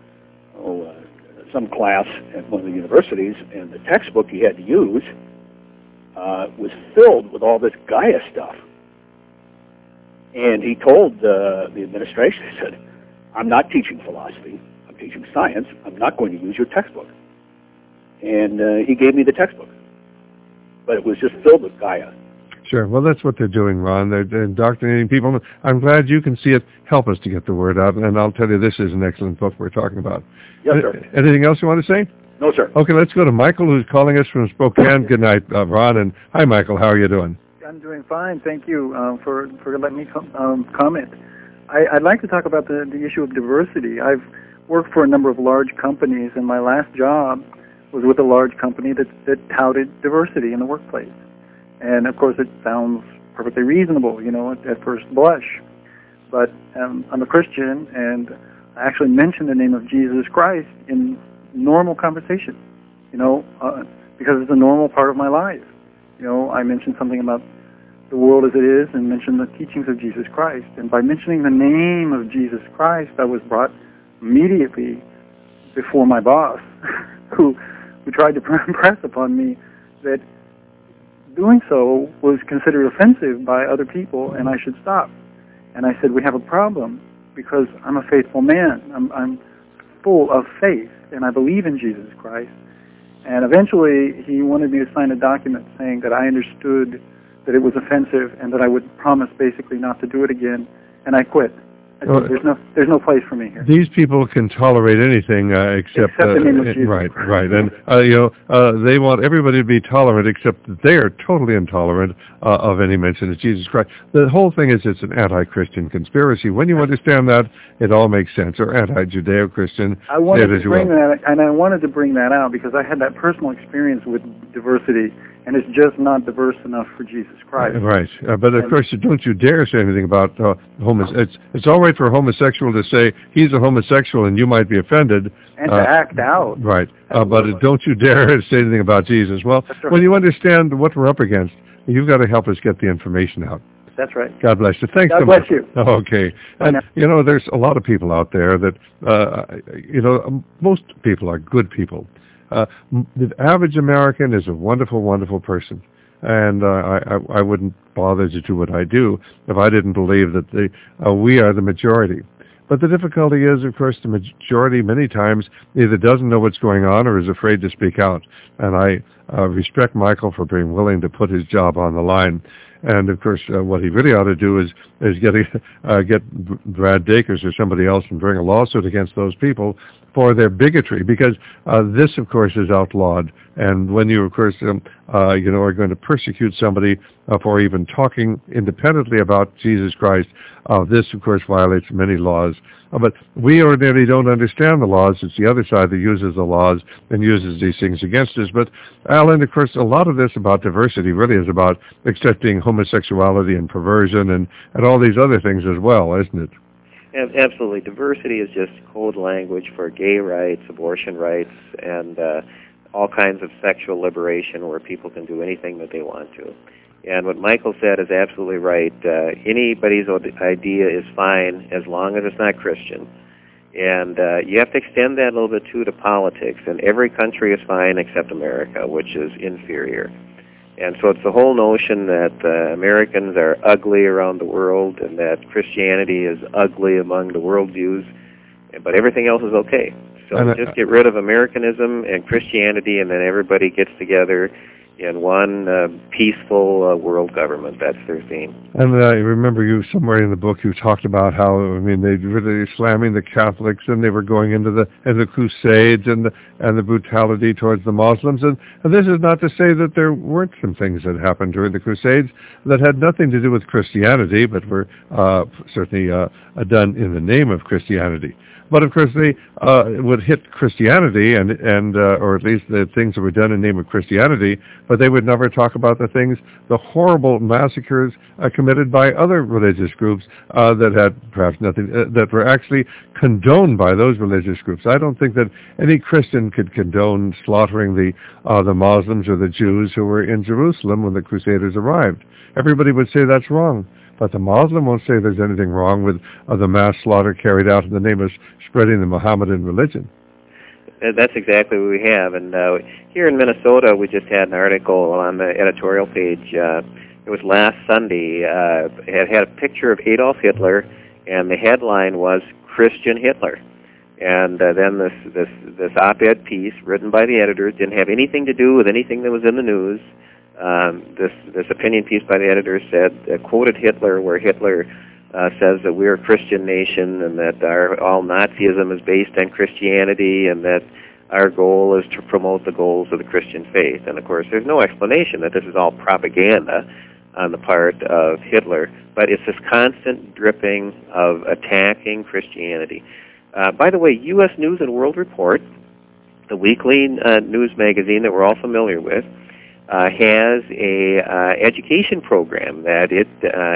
some class at one of the universities, and the textbook he had to use was filled with all this Gaia stuff. And he told the administration, he said, I'm not teaching philosophy, I'm teaching science, I'm not going to use your textbook. And he gave me the textbook. But it was just filled with Gaia. Sure. Well, that's what they're doing, Ron. They're indoctrinating people. I'm glad you can see it. Help us to get the word out. And I'll tell you, this is an excellent book we're talking about. Yes, sir. Anything else you want to say? No, sir. Okay, let's go to Michael, who's calling us from Spokane. Good night, Ron. And hi, Michael. How are you doing? I'm doing fine. Thank you for letting me comment. I'd like to talk about the issue of diversity. I've worked for a number of large companies, and my last job was with a large company that touted diversity in the workplace. And, of course, it sounds perfectly reasonable, at first blush. But I'm a Christian, and I actually mention the name of Jesus Christ in normal conversation, because it's a normal part of my life. I mentioned something about the world as it is and mentioned the teachings of Jesus Christ. And by mentioning the name of Jesus Christ, I was brought immediately before my boss, who tried to impress upon me that doing so was considered offensive by other people and I should stop. And I said, we have a problem because I'm a faithful man. I'm full of faith and I believe in Jesus Christ. And eventually he wanted me to sign a document saying that I understood that it was offensive and that I would promise basically not to do it again, and I quit. I said, there's no place for me here. These people can tolerate anything except the name of Jesus. Right. And they want everybody to be tolerant, except that they are totally intolerant of any mention of Jesus Christ. The whole thing is it's an anti-Christian conspiracy. When you understand that, it all makes sense. Or anti-Judeo-Christian. I wanted to bring that, and I wanted to bring that out because I had that personal experience with diversity, and it's just not diverse enough for Jesus Christ. Right. But of course, don't you dare say anything about it's all right for a homosexual to say he's a homosexual and you might be offended. And to act out. Right. But don't you dare say anything about Jesus. Well, right. When you understand what we're up against, you've got to help us get the information out. That's right. God bless you. Thanks God so much. bless you. Okay. And, there's a lot of people out there that, most people are good people. The average American is a wonderful, wonderful person. And I wouldn't bother to do what I do if I didn't believe that we are the majority. But the difficulty is, of course, the majority many times either doesn't know what's going on or is afraid to speak out. And I respect Michael for being willing to put his job on the line. And, of course, what he really ought to do is get Brad Dacres or somebody else and bring a lawsuit against those people for their bigotry, because this, of course, is outlawed. And when you, of course, are going to persecute somebody for even talking independently about Jesus Christ, this, of course, violates many laws. But we ordinarily don't understand the laws. It's the other side that uses the laws and uses these things against us. But, Alan, of course, a lot of this about diversity really is about accepting homosexuality and perversion and all these other things as well, isn't it? Absolutely. Diversity is just code language for gay rights, abortion rights, and all kinds of sexual liberation where people can do anything that they want to. And what Michael said is absolutely right. Anybody's idea is fine as long as it's not Christian. And you have to extend that a little bit, too, to politics. And every country is fine except America, which is inferior. And so it's the whole notion that Americans are ugly around the world and that Christianity is ugly among the worldviews, but everything else is okay. So just get rid of Americanism and Christianity, and then everybody gets together in one peaceful world government. That's their theme. And I remember you somewhere in the book you talked about how, I mean, they were really slamming the Catholics, and they were going into the Crusades and the brutality towards the Muslims. And this is not to say that there weren't some things that happened during the Crusades that had nothing to do with Christianity, but were certainly done in the name of Christianity. But of course, they would hit Christianity, and or at least the things that were done in the name of Christianity. But they would never talk about the things, the horrible massacres committed by other religious groups that had perhaps nothing, that were actually condoned by those religious groups. I don't think that any Christian could condone slaughtering the Muslims or the Jews who were in Jerusalem when the Crusaders arrived. Everybody would say that's wrong. But the Muslim won't say there's anything wrong with the mass slaughter carried out in the name of spreading the Mohammedan religion. That's exactly what we have. And here in Minnesota, we just had an article on the editorial page. It was last Sunday. It had a picture of Adolf Hitler, and the headline was "Christian Hitler." And then this op-ed piece written by the editor didn't have anything to do with anything that was in the news. This opinion piece by the editor said, quoted Hitler, where Hitler says that we're a Christian nation and that all Nazism is based on Christianity and that our goal is to promote the goals of the Christian faith. And of course, there's no explanation that this is all propaganda on the part of Hitler, but it's this constant dripping of attacking Christianity. By the way, U.S. News and World Report, the weekly news magazine that we're all familiar with, has a education program that it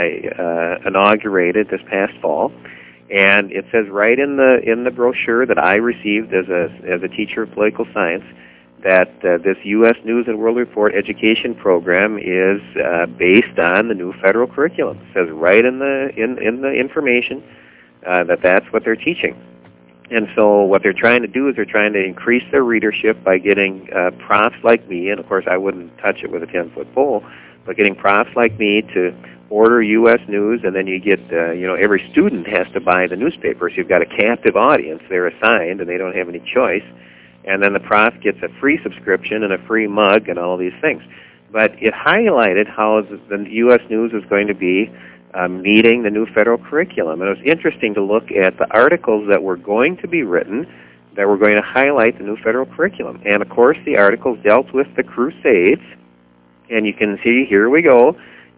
inaugurated this past fall, and it says right in the brochure that I received as a teacher of political science that this U.S. News and World Report education program is based on the new federal curriculum. It says right in the information that that's what they're teaching. And so what they're trying to do is they're trying to increase their readership by getting profs like me, and of course I wouldn't touch it with a 10-foot pole, but getting profs like me to order U.S. News, and then you get, every student has to buy the newspaper, so you've got a captive audience. They're assigned, and they don't have any choice. And then the prof gets a free subscription and a free mug and all these things. But it highlighted how the U.S. News is going to be meeting the new federal curriculum. And it was interesting to look at the articles that were going to be written that were going to highlight the new federal curriculum. And of course, the articles dealt with the Crusades. And you can see, here we go.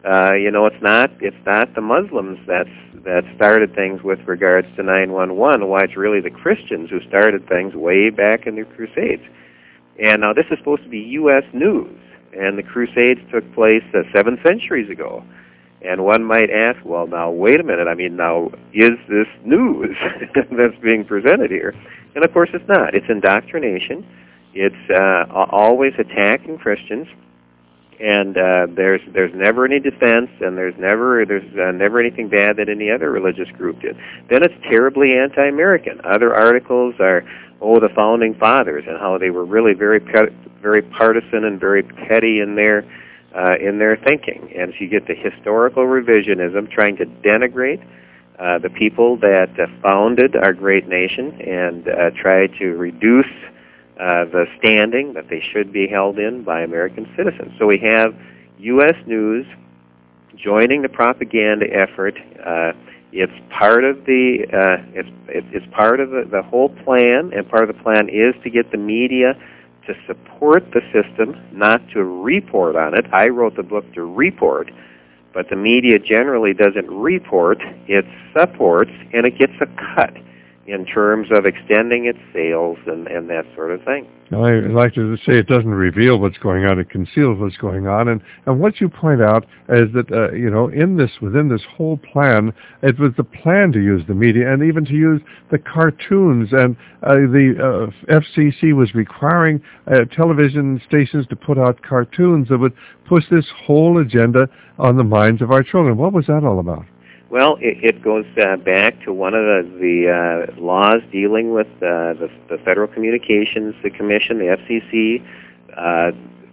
It's not the Muslims that started things with regards to 9/11. Why, it's really the Christians who started things way back in the Crusades. And now this is supposed to be U.S. News, and the Crusades took place 7 centuries ago. And one might ask, well, now, wait a minute. I mean, now, is this news that's being presented here? And, of course, it's not. It's indoctrination. It's always attacking Christians. And there's never any defense, and there's never anything bad that any other religious group did. Then it's terribly anti-American. Other articles are, the Founding Fathers and how they were really very partisan and very petty in their thinking. And so you get the historical revisionism, trying to denigrate the people that founded our great nation and try to reduce the standing that they should be held in by American citizens. So we have U.S. News joining the propaganda effort. It's part of it's part of the whole plan, and part of the plan is to get the media to support the system, not to report on it. I wrote the book to report, but the media generally doesn't report. It supports, and it gets a cut in terms of extending its sales and that sort of thing. I like to say it doesn't reveal what's going on; it conceals what's going on. And what you point out is that within this whole plan, it was the plan to use the media and even to use the cartoons. And the FCC was requiring television stations to put out cartoons that would push this whole agenda on the minds of our children. What was that all about? Well, it goes back to one of the laws dealing with the Federal Communications, the Commission, the FCC,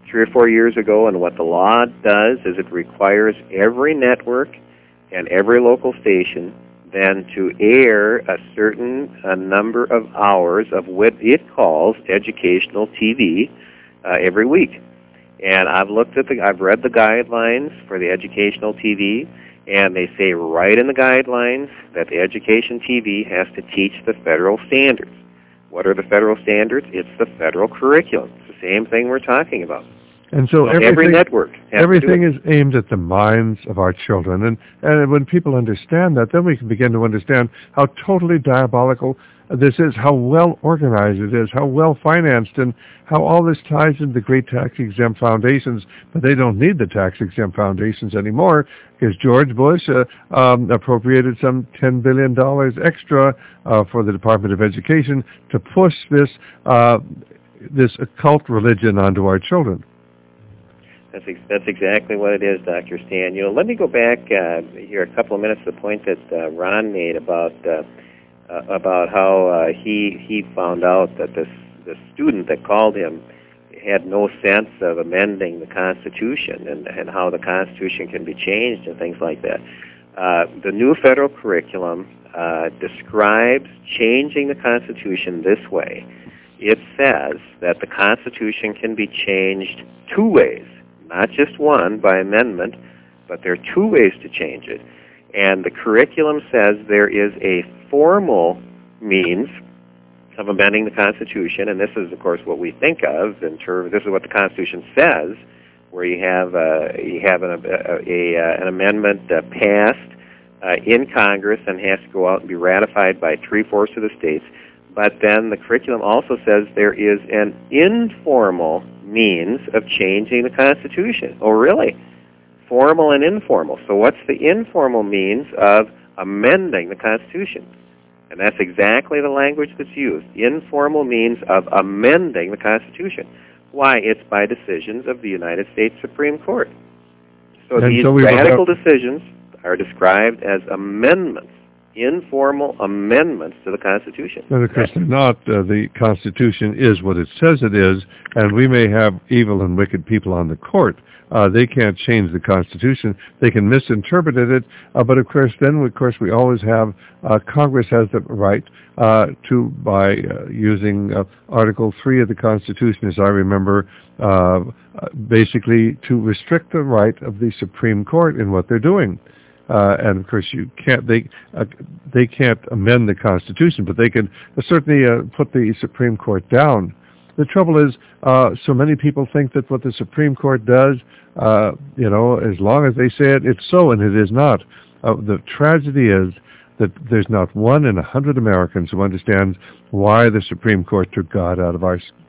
3 or 4 years ago, and what the law does is it requires every network and every local station then to air a certain number of hours of what it calls educational TV every week. And I've read the guidelines for the educational TV, and they say right in the guidelines that the education TV has to teach the federal standards. What are the federal standards? It's the federal curriculum. It's the same thing we're talking about. And so every network has everything is aimed at the minds of our children. And when people understand that, then we can begin to understand how totally diabolical this is, how well organized it is, how well financed, and how all this ties into the great tax-exempt foundations. But they don't need the tax-exempt foundations anymore because George Bush appropriated some $10 billion extra for the Department of Education to push this occult religion onto our children. That's exactly what it is, Dr. Stan. Let me go back here a couple of minutes to the point that Ron made about how he found out that the student that called him had no sense of amending the Constitution and how the Constitution can be changed and things like that. The new federal curriculum describes changing the Constitution this way. It says that the Constitution can be changed 2 ways. Not just one by amendment, but there are 2 ways to change it. And the curriculum says there is a formal means of amending the Constitution, and this is, of course, what we think of in terms. This is what the Constitution says, where you have an amendment passed in Congress and has to go out and be ratified by 3/4 of the states. But then the curriculum also says there is an informal means of changing the Constitution. Oh, really? Formal and informal. So what's the informal means of amending the Constitution? And that's exactly the language that's used. Informal means of amending the Constitution. Why? It's by decisions of the United States Supreme Court. So these radical decisions are described as amendments, informal amendments to the Constitution. And of course, they're not. The Constitution is what it says it is, and we may have evil and wicked people on the court. They can't change the Constitution. They can misinterpret it, but of course, we always have, Congress has the right by using Article 3 of the Constitution, as I remember, basically to restrict the right of the Supreme Court in what they're doing. And of course, they can't amend the Constitution, but they can certainly put the Supreme Court down. The trouble is, so many people think that what the Supreme Court does, as long as they say it, it's so, and it is not. The tragedy is that there's not 1 in 100 Americans who understands why the Supreme Court took God out of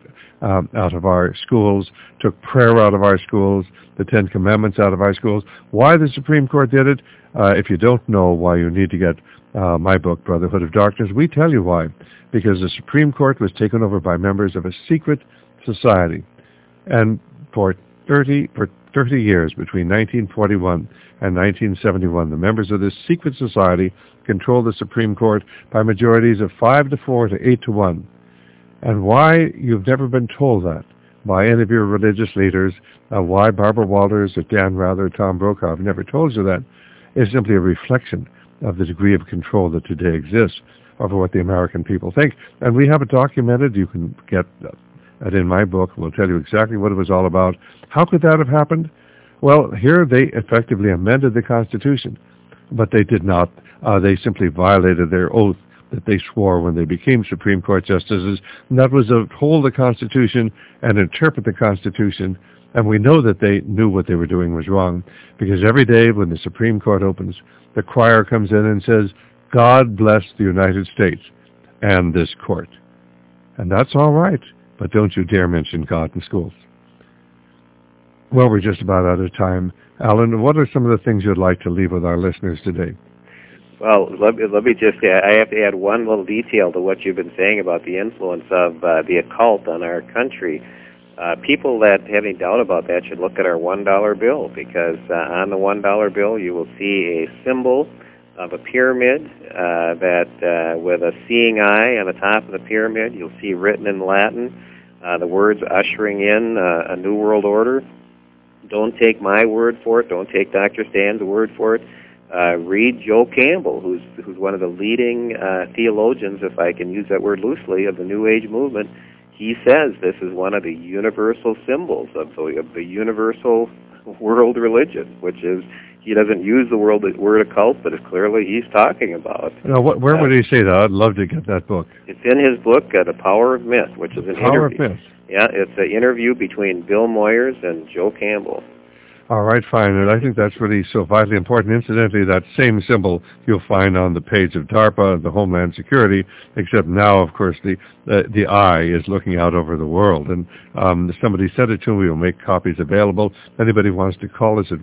our schools, took prayer out of our schools, the 10 Commandments out of our schools. Why the Supreme Court did it? If you don't know why, you need to get my book, Brotherhood of Darkness. We tell you why. Because the Supreme Court was taken over by members of a secret society. And for 30 years, between 1941 and 1971, the members of this secret society controlled the Supreme Court by majorities of 5-4 to 8-1. And why you've never been told that by any of your religious leaders, why Barbara Walters or Dan Rather or Tom Brokaw have never told you that, is simply a reflection of the degree of control that today exists over what the American people think. And we have it documented. You can get it in my book. We'll tell you exactly what it was all about. How could that have happened? Well, here they effectively amended the Constitution, but they did not. They simply violated their oath that they swore when they became Supreme Court justices, and that was to uphold the Constitution and interpret the Constitution. And we know that they knew what they were doing was wrong, because every day when the Supreme Court opens, the crier comes in and says, "God bless the United States and this court." And that's all right, but don't you dare mention God in schools. Well, we're just about out of time. Alan, what are some of the things you'd like to leave with our listeners today? Well, let me just add, I have to add one little detail to what you've been saying about the influence of the occult on our country. People that have any doubt about that should look at our $1 bill, because on the $1 bill you will see a symbol of a pyramid that with a seeing eye on the top of the pyramid. You'll see written in Latin, The words ushering in a new world order. Don't take my word for it. Don't take Dr. Stan's word for it. Read Joe Campbell, who's one of the leading theologians, if I can use that word loosely, of the New Age movement. He says this is one of the universal symbols of the universal world religion, which is, he doesn't use the word occult, but it's clearly he's talking about. Now, where would he say that? I'd love to get that book. It's in his book, The Power of Myth, which is an Power interview. of Myth. Yeah, it's an interview between Bill Moyers and Joe Campbell. All right, fine. And I think that's really so vitally important. Incidentally, that same symbol you'll find on the page of DARPA, the Homeland Security, except now, of course, the eye is looking out over the world. And somebody sent it to me. We'll make copies available. If anybody wants to call us at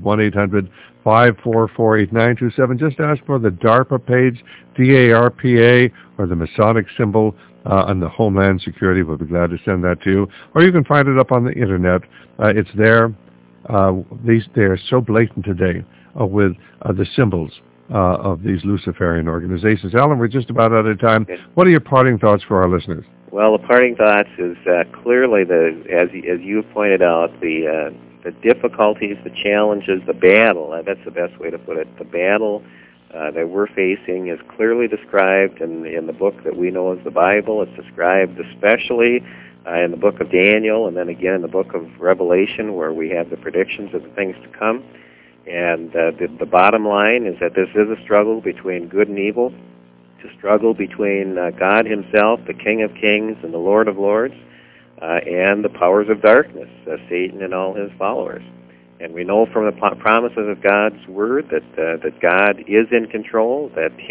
1-800-544-8927, just ask for the DARPA page, DARPA, or the Masonic symbol on the Homeland Security. We'll be glad to send that to you. Or you can find it up on the Internet. It's there. They are so blatant today with the symbols of these Luciferian organizations. Alan, we're just about out of time. What are your parting thoughts for our listeners? Well, the parting thoughts is clearly, as you pointed out, the difficulties, the challenges, the battle. That's the best way to put it. The battle that we're facing is clearly described in the book that we know as the Bible. It's described especially in the book of Daniel, and then again in the book of Revelation, where we have the predictions of the things to come. And the bottom line is that this is a struggle between good and evil, to struggle between God himself, the King of Kings and the Lord of Lords, and the powers of darkness, Satan and all his followers. And we know from the promises of God's word that God is in control, that he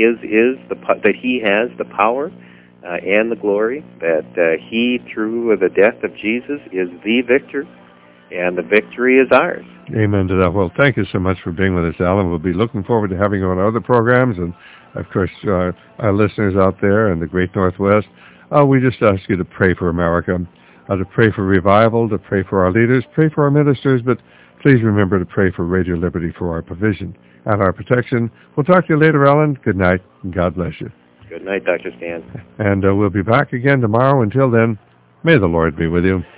has the power and the glory, that he, through the death of Jesus, is the victor, and the victory is ours. Amen to that. Well, thank you so much for being with us, Alan. We'll be looking forward to having you on other programs, and, of course, our listeners out there in the Great Northwest. We just ask you to pray for America, to pray for revival, to pray for our leaders, pray for our ministers, but please remember to pray for Radio Liberty for our provision and our protection. We'll talk to you later, Alan. Good night, and God bless you. Good night, Dr. Stan. And we'll be back again tomorrow. Until then, may the Lord be with you.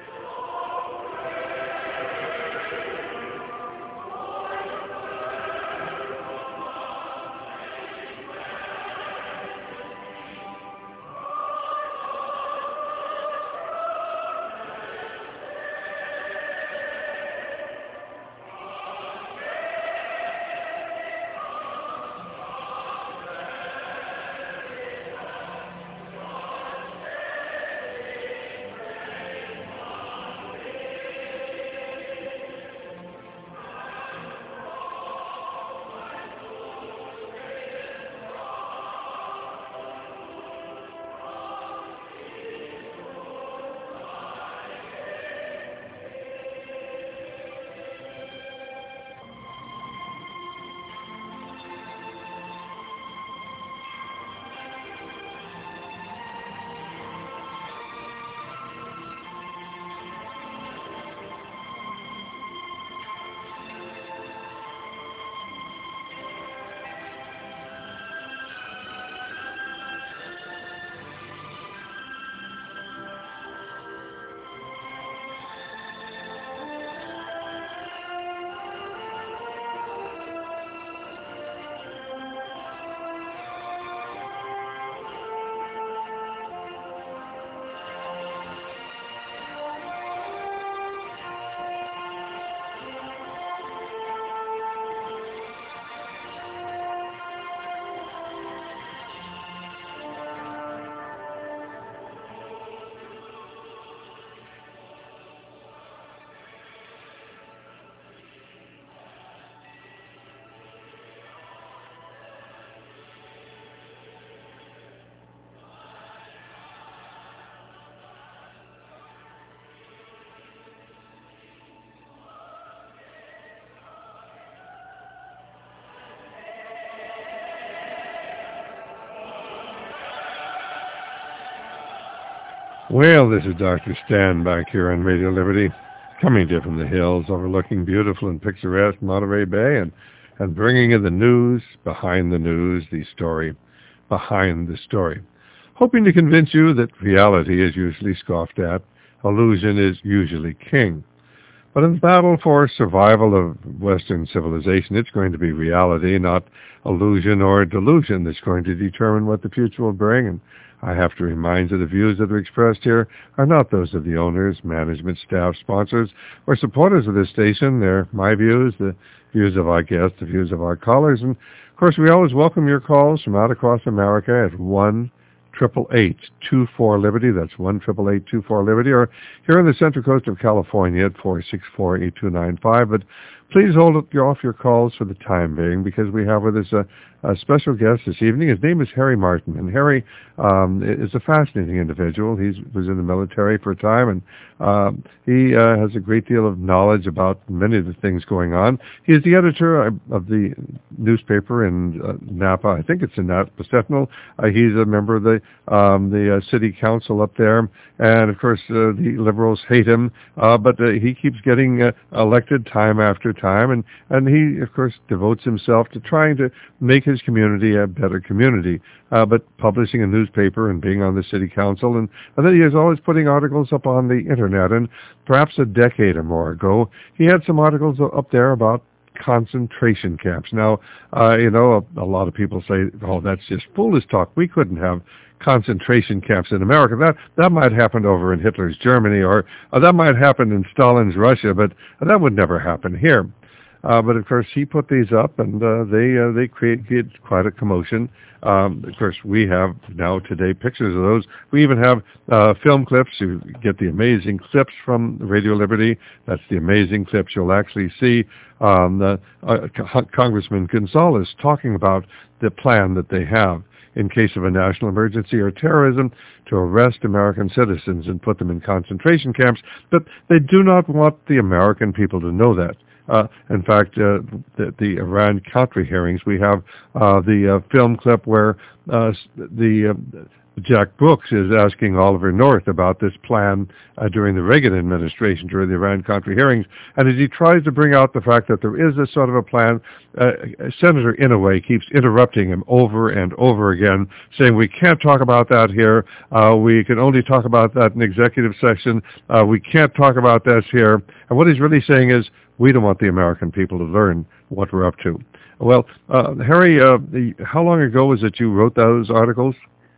Well, this is Dr. Stan back here on Radio Liberty, coming to you from the hills overlooking beautiful and picturesque Monterey Bay and bringing you the news, behind the news, the story, behind the story. Hoping to convince you that reality is usually scoffed at, illusion is usually king. But in the battle for survival of Western civilization, it's going to be reality, not illusion or delusion, that's going to determine what the future will bring. And I have to remind you, the views that are expressed here are not those of the owners, management, staff, sponsors, or supporters of this station. They're my views, the views of our guests, the views of our callers. And, of course, we always welcome your calls from out across America at 1-888-24-LIBERTY. That's 1-888-24-LIBERTY. Or here on the Central Coast of California at 464-8295. But please hold off your calls for the time being, because we have with us a special guest this evening. His name is Harry Martin, and Harry is a fascinating individual. He was in the military for a time, and he has a great deal of knowledge about many of the things going on. He is the editor of the newspaper in Napa. I think it's in Napa Sentinel. He's a member of the city council up there, and of course the liberals hate him, but he keeps getting elected time after time, and he of course devotes himself to trying to make his community a better community, but publishing a newspaper and being on the city council, and then he is always putting articles up on the internet. And perhaps a decade or more ago, he had some articles up there about concentration camps. Now, a lot of people say, oh, that's just foolish talk. We couldn't have concentration camps in America. That might happen over in Hitler's Germany, or that might happen in Stalin's Russia, but that would never happen here. But of course, he put these up, and they created quite a commotion. Of course, we have now today pictures of those. We even have film clips. You get the amazing clips from Radio Liberty. That's the amazing clips. You'll actually see Congressman Gonzalez talking about the plan that they have in case of a national emergency or terrorism to arrest American citizens and put them in concentration camps. But they do not want the American people to know that. In fact, the Iran-Contra hearings, we have the film clip where Jack Brooks is asking Oliver North about this plan during the Reagan administration, during the Iran-Contra hearings. And as he tries to bring out the fact that there is a sort of a plan, Senator Inouye keeps interrupting him over and over again, saying, we can't talk about that here. We can only talk about that in executive session. We can't talk about this here. And what he's really saying is, we don't want the American people to learn what we're up to. Well, Harry, how long ago was it you wrote those articles?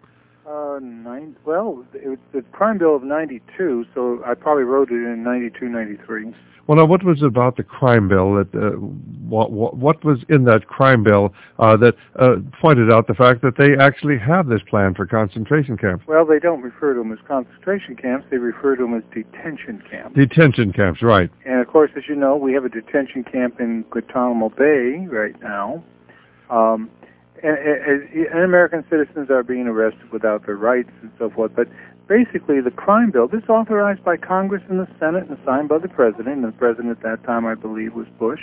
The crime bill of 92, so I probably wrote it in 92, 93. Well, now, what was it about the crime bill that, what was in that crime bill that pointed out the fact that they actually have this plan for concentration camps? Well, they don't refer to them as concentration camps. They refer to them as detention camps. Detention camps, right. And, of course, as you know, we have a detention camp in Guantanamo Bay right now. And American citizens are being arrested without their rights and so forth. But basically, the crime bill, this authorized by Congress and the Senate and signed by the President, and the President at that time, I believe, was Bush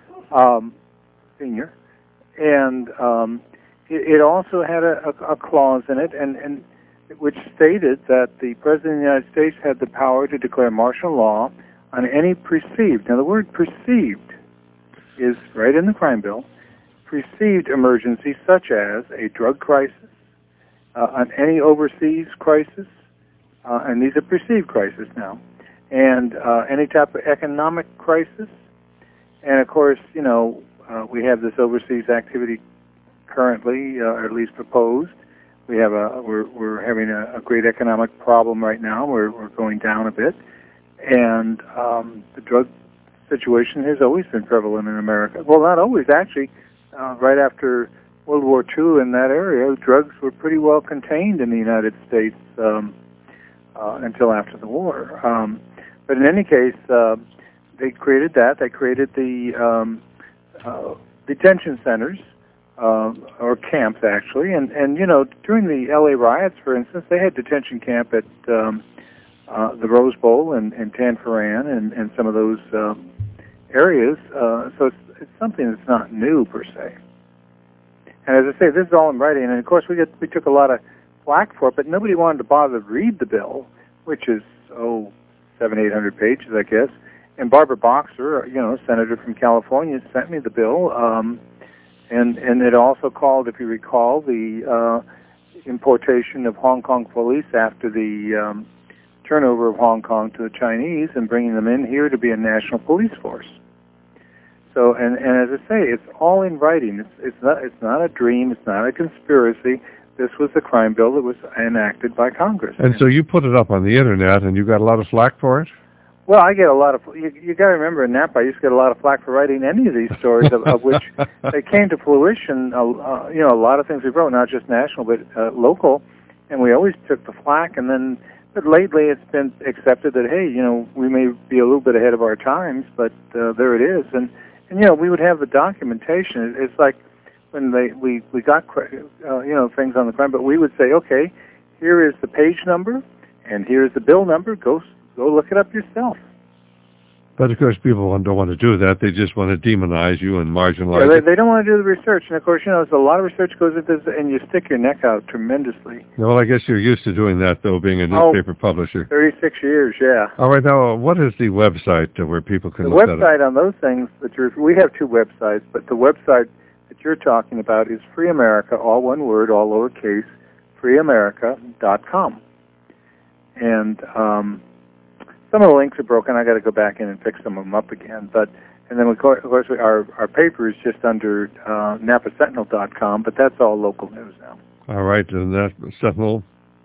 Sr., and it also had a clause in it, and which stated that the President of the United States had the power to declare martial law on any perceived, now the word perceived is right in the crime bill, perceived emergency such as a drug crisis, on any overseas crisis, and these are perceived crises now, and any type of economic crisis, and of course, we have this overseas activity currently, or at least proposed. We have we're having a great economic problem right now. We're going down a bit, and the drug situation has always been prevalent in America. Well, not always, actually. Right after World War II in that area, drugs were pretty well contained in the United States until after the war. But in any case, they created that. They created the detention centers, or camps, actually. And during the L.A. riots, for instance, they had detention camp at the Rose Bowl and Tanforan and some of those areas. So it's something that's not new, per se. And as I say, this is all in writing. And, of course, we took a lot of flack for it, but nobody wanted to bother to read the bill, which is, 700-800 pages, I guess. And Barbara Boxer, a senator from California, sent me the bill. And it also called, if you recall, the importation of Hong Kong police after the turnover of Hong Kong to the Chinese and bringing them in here to be a national police force. So, and as I say, it's all in writing. It's not a dream. It's not a conspiracy. This was the crime bill that was enacted by Congress. And so you put it up on the internet, and you got a lot of flack for it? Well, I get a lot of. You got to remember, in Napa, I used to get a lot of flack for writing any of these stories, of which they came to fruition. A lot of things we wrote, not just national but local, and we always took the flack. And then, but lately, it's been accepted that hey, we may be a little bit ahead of our times, but there it is. And we would have the documentation. It's like when we got things on the crime, but we would say, okay, here is the page number, and here's the bill number. Go look it up yourself. But of course, people don't want to do that. They just want to demonize you and marginalize you. They don't want to do the research, and of course, there's a lot of research goes into this, and you stick your neck out tremendously. Well, I guess you're used to doing that, though, being a newspaper publisher. 36 years, yeah. All right, now, what is the website where people can look that up? The website on those things we have two websites, but the website that you're talking about is Free America, all one word, all lowercase, freeamerica.com. And some of the links are broken. I got to go back in and fix some of them up again. And then of course our paper is just under napasentinel.com, but that's all local news now. All right, and that's Sentinel.com.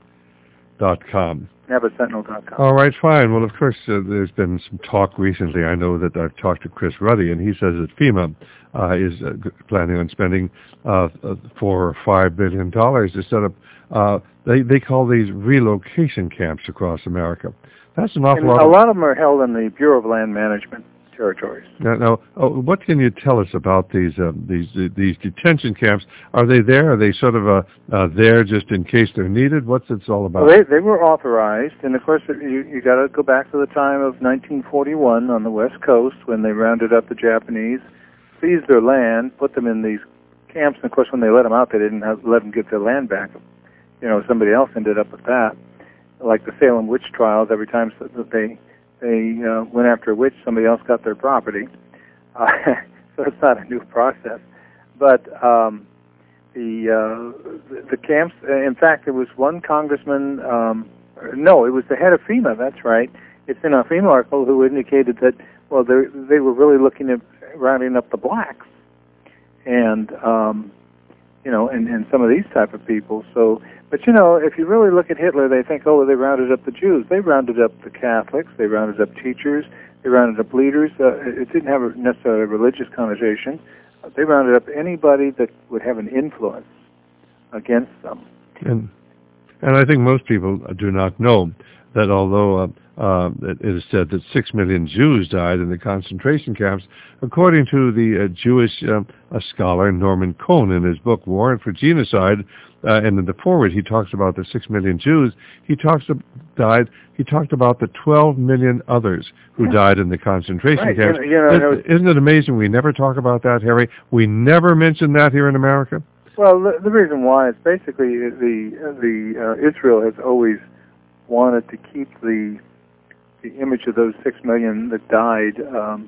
napasentinel.com. All right, fine. Well, of course, there's been some talk recently. I know that I've talked to Chris Ruddy, and he says that FEMA is planning on spending $4 or $5 billion to set up. They call these relocation camps across America. That's an awful lot. A lot of them are held in the Bureau of Land Management territories. Now, what can you tell us about these detention camps? Are they there? Are they sort of there just in case they're needed? What's it all about? Well, they were authorized, and of course you got to go back to the time of 1941 on the West Coast when they rounded up the Japanese, seized their land, put them in these camps, and of course when they let them out, they didn't let them get their land back. Somebody else ended up with that. Like the Salem witch trials, every time that they went after a witch, somebody else got their property. So it's not a new process. But the camps, in fact, there was one congressman, it was the head of FEMA, that's right. It's in a FEMA article who indicated that, well, they were really looking at rounding up the blacks and, and some of these type of people. So, but if you really look at Hitler, they think, oh, they rounded up the Jews. They rounded up the Catholics. They rounded up teachers. They rounded up leaders. It didn't have necessarily a religious connotation. They rounded up anybody that would have an influence against them. And I think most people do not know that although it is said that 6 million Jews died in the concentration camps, according to the Jewish scholar Norman Cohn in his book Warrant for Genocide, and in the foreword he talks about the 6 million Jews. He talked about the 12 million others who died in the concentration camps. Isn't it amazing we never talk about that, Harry? We never mention that here in America. Well, the reason why is basically the Israel has always wanted to keep the image of those 6 million that died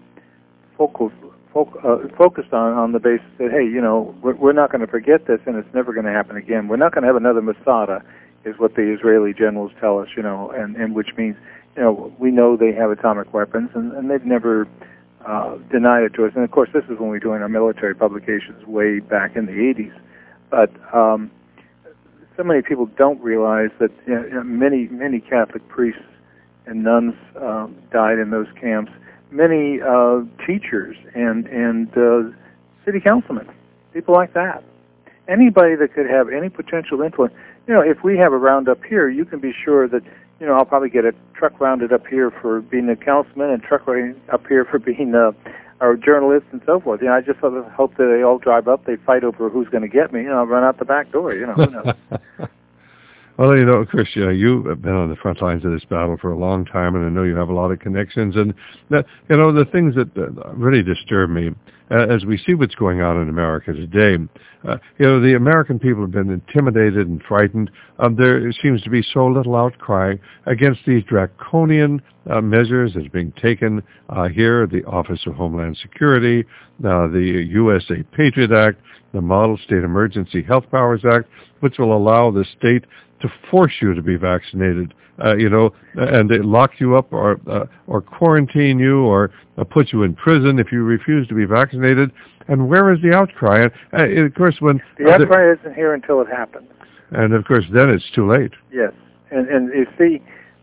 focused on the basis that, hey, we're not going to forget this, and it's never going to happen again. We're not going to have another Masada, is what the Israeli generals tell us, and which means, we know they have atomic weapons, and they've never denied it to us. And of course, this is when we joined our military publications way back in the 80s. But so many people don't realize that many Catholic priests and nuns died in those camps. Many teachers and city councilmen, people like that. Anybody that could have any potential influence. If we have a roundup here, you can be sure that, I'll probably get a truck rounded up here for being a councilman and truck up here for being our journalists and so forth. I just sort of hope that they all drive up, they fight over who's going to get me, I'll run out the back door, who knows. Well, Chris, you have been on the front lines of this battle for a long time, and I know you have a lot of connections. And, the things that really disturb me, as we see what's going on in America today, the American people have been intimidated and frightened. There seems to be so little outcry against these draconian measures that are being taken here, the Office of Homeland Security, the USA Patriot Act, the Model State Emergency Health Powers Act, which will allow the state to force you to be vaccinated, and they lock you up or quarantine you or put you in prison if you refuse to be vaccinated. And where is the outcry? And of course, when the outcry isn't here until it happens. And of course, then it's too late. Yes, and you see,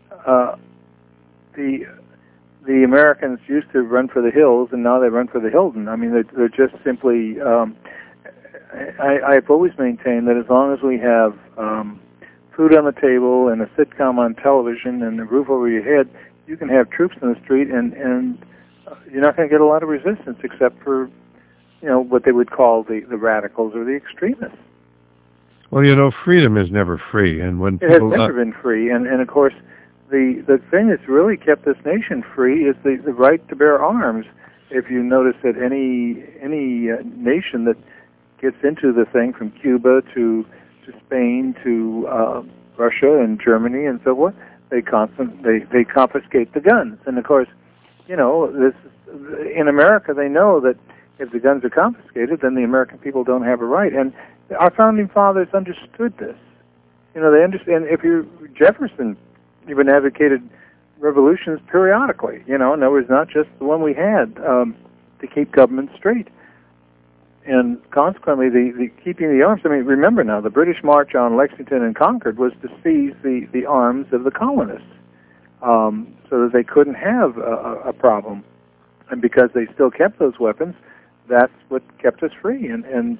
the Americans used to run for the hills, and now they run for the Hilton. I mean, they're just simply. I've always maintained that as long as we have food on the table and a sitcom on television and a roof over your head, you can have troops in the street, and you're not going to get a lot of resistance, except for what they would call the radicals or the extremists. Well, freedom is never free, and when it has never been free, and of course, the thing that's really kept this nation free is the right to bear arms. If you notice that any nation that gets into the thing, from Cuba to Spain to Russia and Germany and so forth, they confiscate the guns. And of course, this in America they know that if the guns are confiscated, then the American people don't have a right. And our founding fathers understood this. They understand. Jefferson even advocated revolutions periodically. In other words, not just the one we had to keep government straight. And consequently, the keeping the arms. I mean, remember now, the British march on Lexington and Concord was to seize the arms of the colonists, so that they couldn't have a problem. And because they still kept those weapons, that's what kept us free. And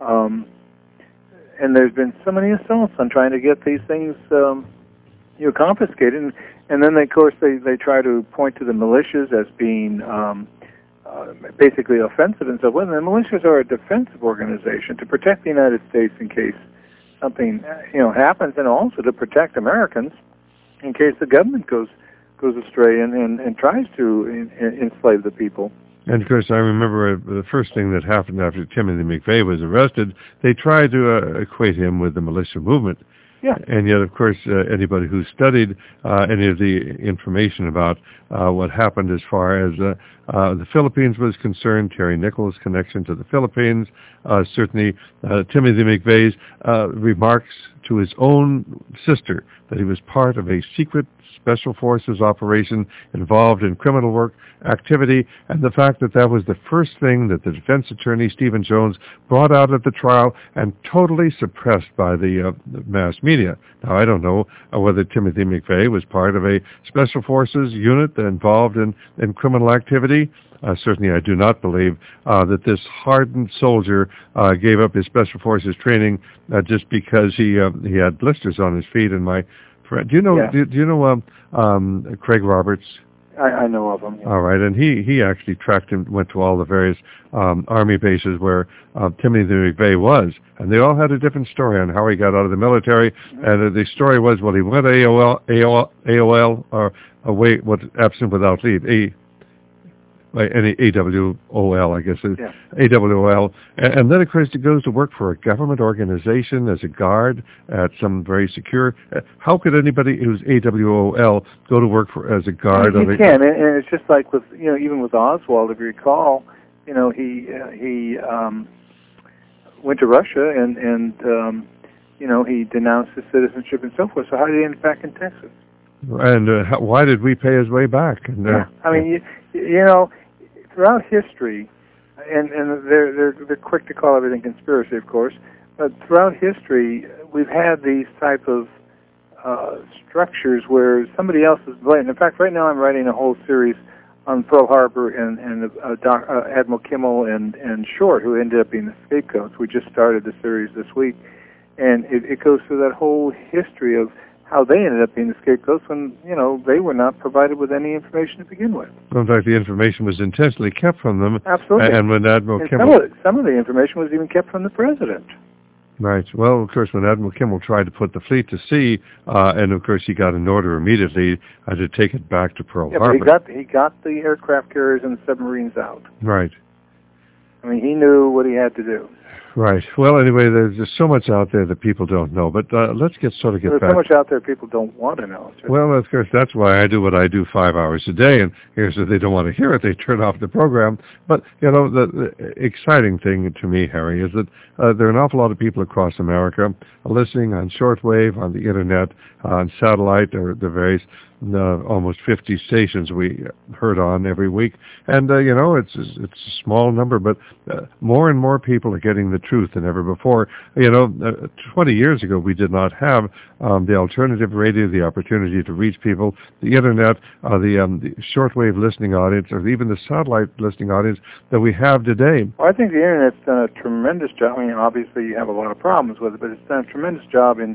there's been so many assaults on trying to get these things confiscated. And then, of course, they try to point to the militias as being basically offensive and so forth. And the militias are a defensive organization to protect the United States in case something happens, and also to protect Americans in case the government goes astray and tries to enslave the people. And of course, I remember the first thing that happened after Timothy McVeigh was arrested. They tried to equate him with the militia movement. Yeah. And yet, of course, anybody who studied any of the information about what happened as far as the Philippines was concerned, Terry Nichols' connection to the Philippines, certainly Timothy McVeigh's remarks to his own sister that he was part of a secret special forces operation involved in criminal work activity, and the fact that that was the first thing that the defense attorney, Stephen Jones, brought out at the trial and totally suppressed by the mass media. Now, I don't know whether Timothy McVeigh was part of a special forces unit involved in criminal activity. Certainly, I do not believe that this hardened soldier gave up his special forces training just because he had blisters on his feet. And my friend, do you know? Yeah. Do you know Craig Roberts? I know of him. Yeah. All right, and he actually tracked him, went to all the various army bases where Timothy McVeigh was, and they all had a different story on how he got out of the military. Mm-hmm. And the story was, well, he went AOL or away, absent without leave. AWOL, I guess. Yeah. AWOL. And then, of course, he goes to work for a government organization as a guard at some very secure... How could anybody who's AWOL go to work as a guard? You can, and it's just like with, even with Oswald, if you recall, he went to Russia and he denounced his citizenship and so forth. So how did he end up back in Texas? And why did we pay his way back? And, I mean, throughout history, and they're quick to call everything conspiracy, of course, but throughout history, we've had these type of structures where somebody else is blamed. In fact, right now I'm writing a whole series on Pearl Harbor and Admiral Kimmel and Short, who ended up being the scapegoats. We just started the series this week, and it goes through that whole history of how they ended up being the scapegoats when, they were not provided with any information to begin with. In fact, the information was intentionally kept from them. Absolutely. And when Admiral Kimmel... Some of the information was even kept from the president. Right. Well, of course, when Admiral Kimmel tried to put the fleet to sea, and of course he got an order immediately to take it back to Pearl Harbor. But he got the aircraft carriers and the submarines out. Right. I mean, he knew what he had to do. Right. Well, anyway, there's just so much out there that people don't know. But let's get back. There's so much out there people don't want to know. Well, of course, that's why I do what I do 5 hours a day. And here's if they don't want to hear it, they turn off the program. But, the exciting thing to me, Harry, is that there are an awful lot of people across America listening on shortwave, on the Internet, on satellite, or the various almost 50 stations we heard on every week. And, it's a small number, but more and more people are getting the truth than ever before. 20 years ago, we did not have the alternative radio, the opportunity to reach people, the Internet, the shortwave listening audience, or even the satellite listening audience that we have today. Well, I think the Internet's done a tremendous job. I mean, obviously you have a lot of problems with it, but it's done a tremendous job in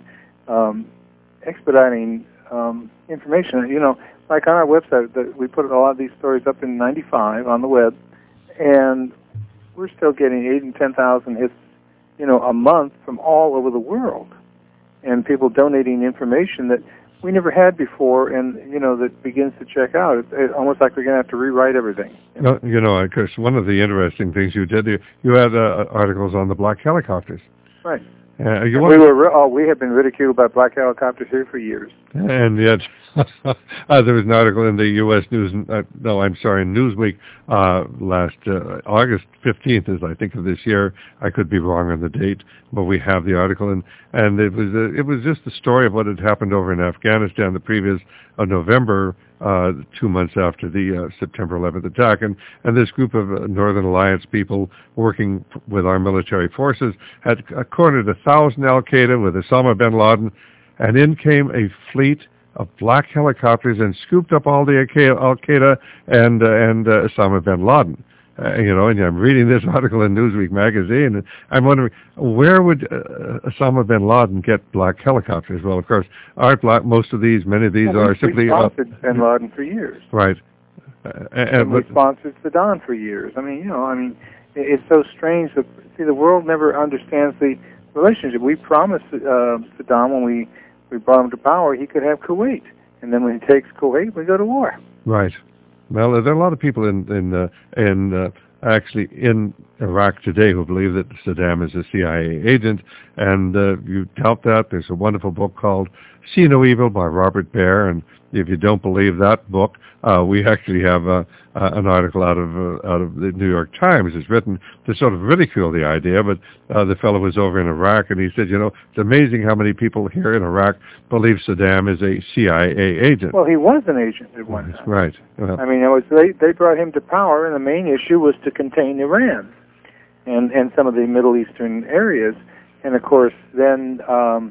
expediting information. Like on our website, we put a lot of these stories up in '95 on the web, and we're still getting 8,000 and 10,000 hits, a month from all over the world, and people donating information that we never had before, and that begins to check out. It's almost like we're going to have to rewrite everything. Of course, one of the interesting things you did, you had articles on the black helicopters. Right. We have been ridiculed by black helicopters here for years. And yet, there was an article in the U.S. News, Newsweek, last August 15th, as I think of this year. I could be wrong on the date, but we have the article, and it was just the story of what had happened over in Afghanistan the previous November, 2 months after the September 11th attack, and this group of Northern Alliance people working with our military forces had cornered 1,000 Al-Qaeda with Osama bin Laden, and in came a fleet of black helicopters and scooped up all the Al-Qaeda and Osama bin Laden. And I'm reading this article in Newsweek magazine, and I'm wondering, where would Osama bin Laden get black helicopters? Well, of course, aren't black. Many of these are simply... We sponsored bin Laden for years. Right. And we sponsored Saddam for years. It's so strange that, the world never understands the relationship. We promised Saddam when we brought him to power, he could have Kuwait. And then when he takes Kuwait, we go to war. Right. Well, there are a lot of people actually in Iraq today who believe that Saddam is a CIA agent, and you doubt that. There's a wonderful book called See No Evil by Robert Baer, and if you don't believe that book, we actually have an article out of the New York Times. It's written to sort of ridicule the idea, but the fellow was over in Iraq, and he said, it's amazing how many people here in Iraq believe Saddam is a CIA agent. Well, he was an agent at one time. Right. Well, they brought him to power, and the main issue was to contain Iran and some of the Middle Eastern areas. And of course, then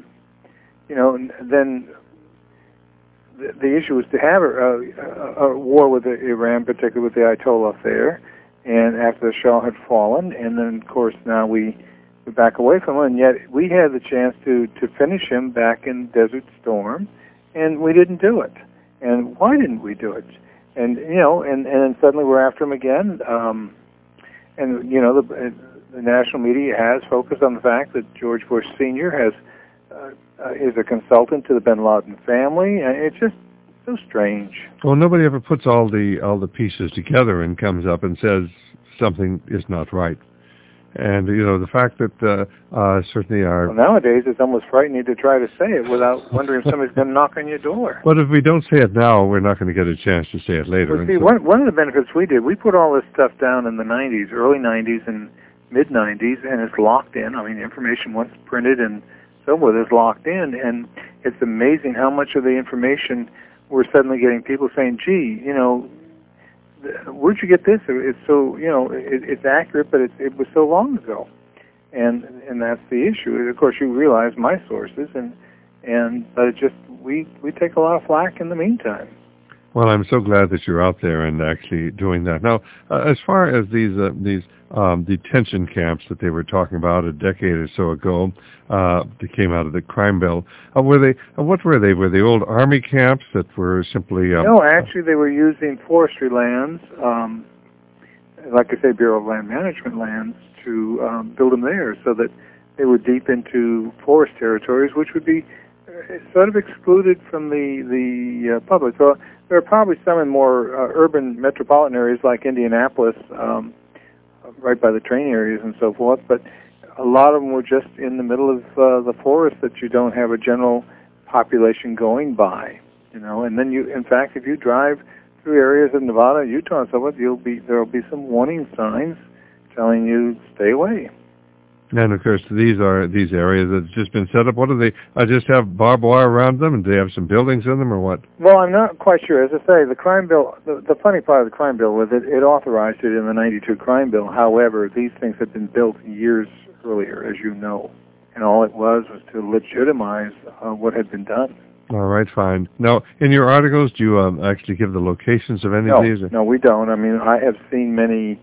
the issue was to have a war with Iran, particularly with the Ayatollah there, and after the Shah had fallen, and then of course now we back away from him, and yet we had the chance to finish him back in Desert Storm, and we didn't do it. And why didn't we do it? And and then suddenly we're after him again, and the national media has focused on the fact that George Bush Sr. is a consultant to the bin Laden family. It's just so strange. Well, nobody ever puts all the pieces together and comes up and says something is not right. And the fact that certainly our... Well, nowadays it's almost frightening to try to say it without wondering if somebody's going to knock on your door. But if we don't say it now, we're not going to get a chance to say it later. Well, see, one of the benefits we did, we put all this stuff down in the 90s, early 90s and mid-90s, and it's locked in. Information once printed and so forth is locked in, and it's amazing how much of the information we're suddenly getting people saying, gee, where'd you get this? It's so, it's accurate, but it was so long ago. And that's the issue. Of course, you realize my sources, but it just, we take a lot of flack in the meantime. Well, I'm so glad that you're out there and actually doing that. Now, as far as these detention camps that they were talking about a decade or so ago, that came out of the crime bill, what were they? Were they old army camps that were simply... No, actually, they were using forestry lands, like I say, Bureau of Land Management lands, to build them there, so that they were deep into forest territories, which would be sort of excluded from the public. So there are probably some in more urban metropolitan areas like Indianapolis, right by the train areas and so forth, but a lot of them were just in the middle of the forest that you don't have a general population going by, and then in fact, if you drive through areas of Nevada, Utah, and so forth, there will be some warning signs telling you stay away. And of course, these areas that's just been set up. What do they? Just have barbed wire around them, and do they have some buildings in them, or what? Well, I'm not quite sure. As I say, the crime bill. The funny part of the crime bill was it authorized it in the '92 crime bill. However, these things had been built years earlier, as you know, and all it was to legitimize what had been done. All right, fine. Now, in your articles, do you actually give the locations of any of these? No, we don't. I mean, I have seen many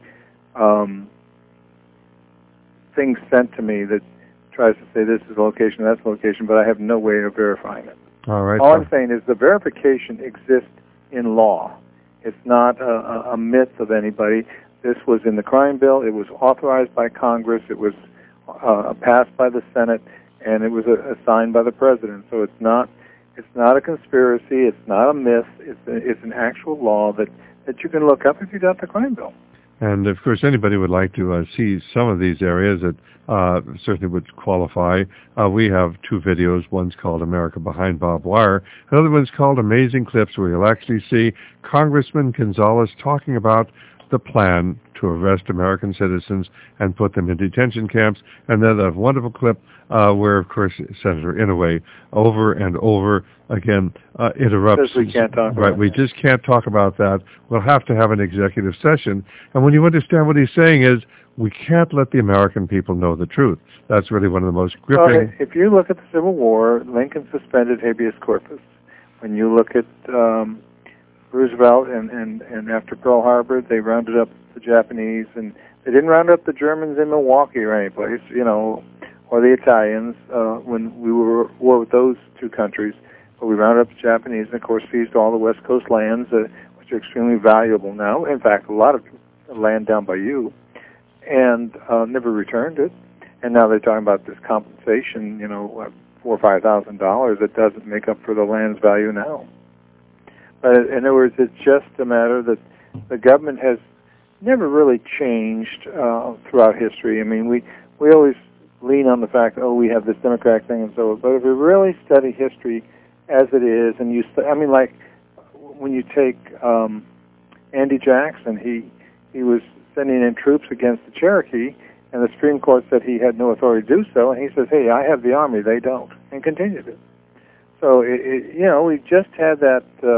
things sent to me that tries to say this is the location, that's the location, but I have no way of verifying it. All right. All I'm saying is the verification exists in law. It's not a myth of anybody. This was in the crime bill. It was authorized by Congress. It was passed by the Senate, and it was signed by the President. So it's not a conspiracy. It's not a myth. It's an actual law that you can look up if you got the crime bill. And, of course, anybody would like to see some of these areas that certainly would qualify. We have 2 videos. One's called America Behind Barbed Wire. Another one's called Amazing Clips, where you'll actually see Congressman Gonzalez talking about the plan to arrest American citizens and put them in detention camps. And then a wonderful clip where, of course, Senator Inouye over and over again interrupts. Because we can't talk about Right, we just can't talk about that. We'll have to have an executive session. And when you understand what he's saying is, we can't let the American people know the truth. That's really one of the most gripping... Well, if you look at the Civil War, Lincoln suspended habeas corpus. When you look at Roosevelt and after Pearl Harbor, they rounded up the Japanese, and they didn't round up the Germans in Milwaukee or any place, or the Italians when we were at war with those 2 countries. But we rounded up the Japanese and, of course, seized all the West Coast lands, which are extremely valuable now. In fact, a lot of land down by you, and never returned it. And now they're talking about this compensation, $4,000 or $5,000 that doesn't make up for the land's value now. But in other words, it's just a matter that the government has never really changed throughout history. I mean, we always lean on the fact, we have this Democratic thing and so on. But if we really study history as it is, and like when you take Andy Jackson, he was sending in troops against the Cherokee, and the Supreme Court said he had no authority to do so, and he says, hey, I have the Army, they don't, and continued it. So, we just had that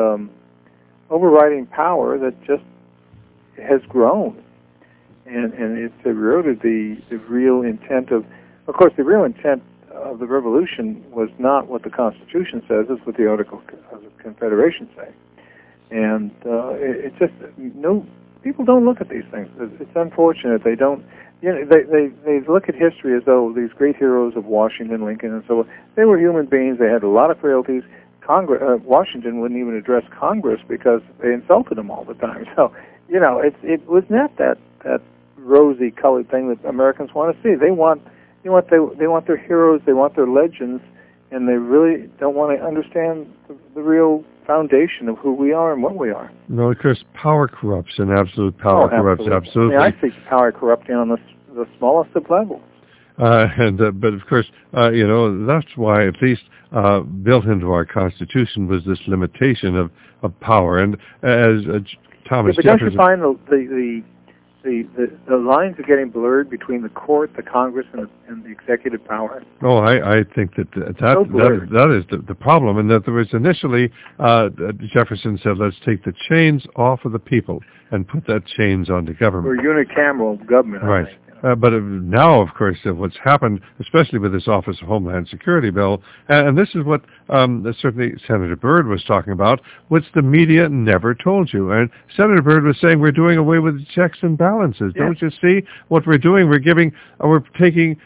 overriding power that just has grown, and it's eroded the real intent of course, the real intent of the Revolution was not what the Constitution says, it's what the Articles of Confederation say. And it's just, people don't look at these things. It's unfortunate. They don't, they look at history as though these great heroes of Washington, Lincoln, and so on, they were human beings. They had a lot of frailties. Washington wouldn't even address Congress because they insulted him all the time. So, it was not that rosy-colored thing that Americans want to see. They want their heroes, they want their legends, and they really don't want to understand the real foundation of who we are and what we are. No, of course, power corrupts, and absolute power corrupts, absolutely. I see power corrupting on the smallest of levels. But of course, that's why at least built into our Constitution was this limitation of power. And as Thomas Jefferson... But don't you find the lines are getting blurred between the court, the Congress, and the executive power? Oh, I think that is the problem. And that there was initially, Jefferson said, let's take the chains off of the people and put that chains on the government. Or unicameral government, right. But now, of course, what's happened, especially with this Office of Homeland Security bill, and this is what certainly Senator Byrd was talking about, which the media never told you. And Senator Byrd was saying we're doing away with checks and balances. Yeah. Don't you see what we're doing? We're taking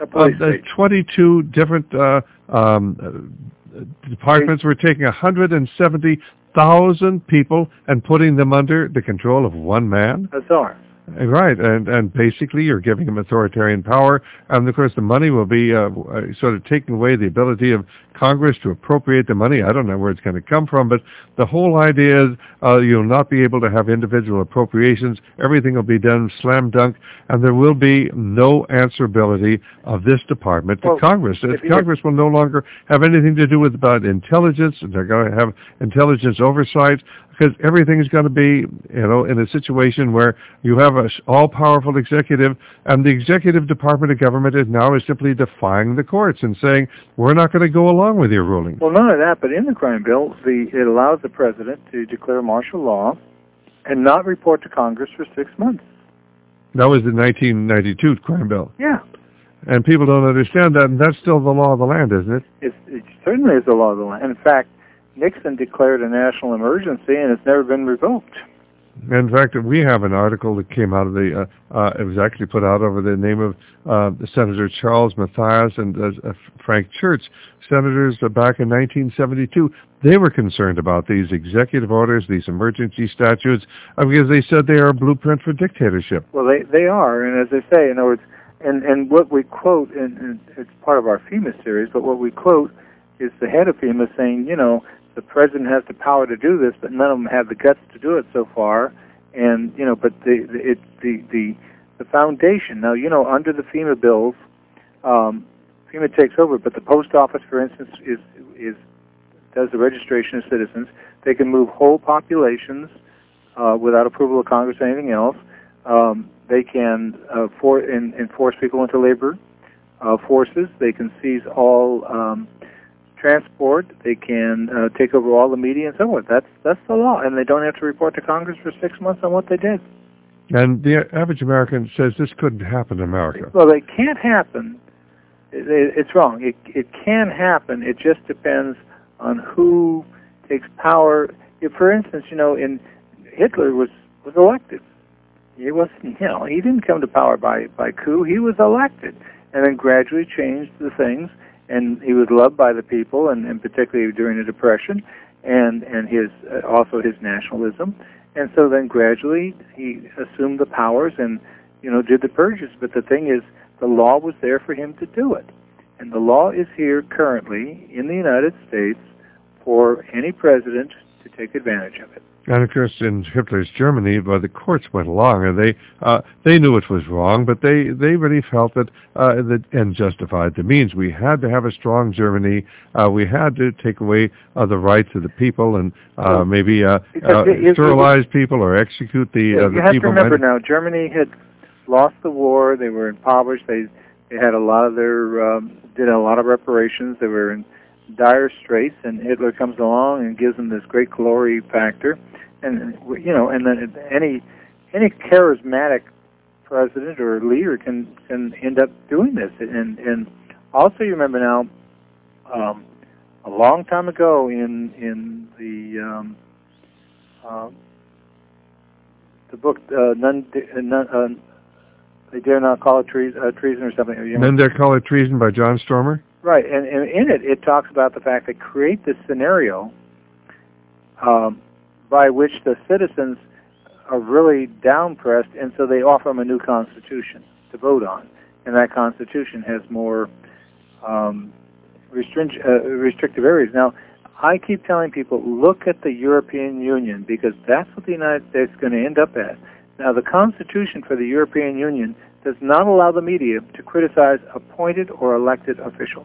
22 different departments. We're taking 170,000 people and putting them under the control of one man. Bizarre. Right, and basically you're giving them authoritarian power, and of course the money will be sort of taking away the ability of Congress to appropriate the money. I don't know where it's going to come from, but the whole idea is you'll not be able to have individual appropriations. Everything will be done slam dunk, and there will be no answerability of this department to Congress. Congress will no longer have anything to do with about intelligence. They're going to have intelligence oversight, because everything is going to be, in a situation where you have an all-powerful executive, and the executive department of government is simply defying the courts and saying, we're not going to go along with your ruling. Well, none of that, but in the crime bill, it allows the president to declare martial law and not report to Congress for 6 months. That was the 1992 crime bill. Yeah. And people don't understand that, and that's still the law of the land, isn't it? It certainly is the law of the land. In fact, Nixon declared a national emergency, and it's never been revoked. In fact, we have an article that came out of the, it was actually put out over the name of Senator Charles Mathias and Frank Church, senators back in 1972. They were concerned about these executive orders, these emergency statutes, because they said they are a blueprint for dictatorship. Well, they are, and as I say, in other words, and what we quote, and it's part of our FEMA series, but what we quote is the head of FEMA saying, the president has the power to do this, but none of them have the guts to do it so far. And but the foundation now, under the FEMA bills, FEMA takes over, but the post office, for instance, does the registration of citizens. They can move whole populations without approval of Congress or anything else. They can enforce people into labor forces. They can seize all transport. They can take over all the media and so on. That's the law, and they don't have to report to Congress for 6 months on what they did. And the average American says this couldn't happen in America. Well, it can't happen. It's wrong. It can happen. It just depends on who takes power. If, for instance, Hitler was elected. He wasn't. He didn't come to power by coup. He was elected, and then gradually changed the things. And he was loved by the people, and particularly during the Depression, and also his nationalism. And so then gradually he assumed the powers and did the purges. But the thing is, the law was there for him to do it, and the law is here currently in the United States for any president to take advantage of it. And of course, in Hitler's Germany, the courts went along, and they knew it was wrong, but they really felt that the end justified the means. We had to have a strong Germany. We had to take away the rights of the people, and maybe sterilize people or execute the people. You have to remember now, Germany had lost the war. They were impoverished. They had a lot of did a lot of reparations. They were in dire straits, and Hitler comes along and gives them this great glory factor. And and then any charismatic president or leader can end up doing this. And also, you remember now, a long time ago in the book They Dare Not Call It Treason or something. None Dare Call It Treason by John Stormer. Right, and in it talks about the fact that create this scenario by which the citizens are really down-pressed, and so they offer them a new constitution to vote on. And that constitution has more restrictive areas. Now, I keep telling people, look at the European Union, because that's what the United States is going to end up at. Now, the Constitution for the European Union does not allow the media to criticize appointed or elected officials.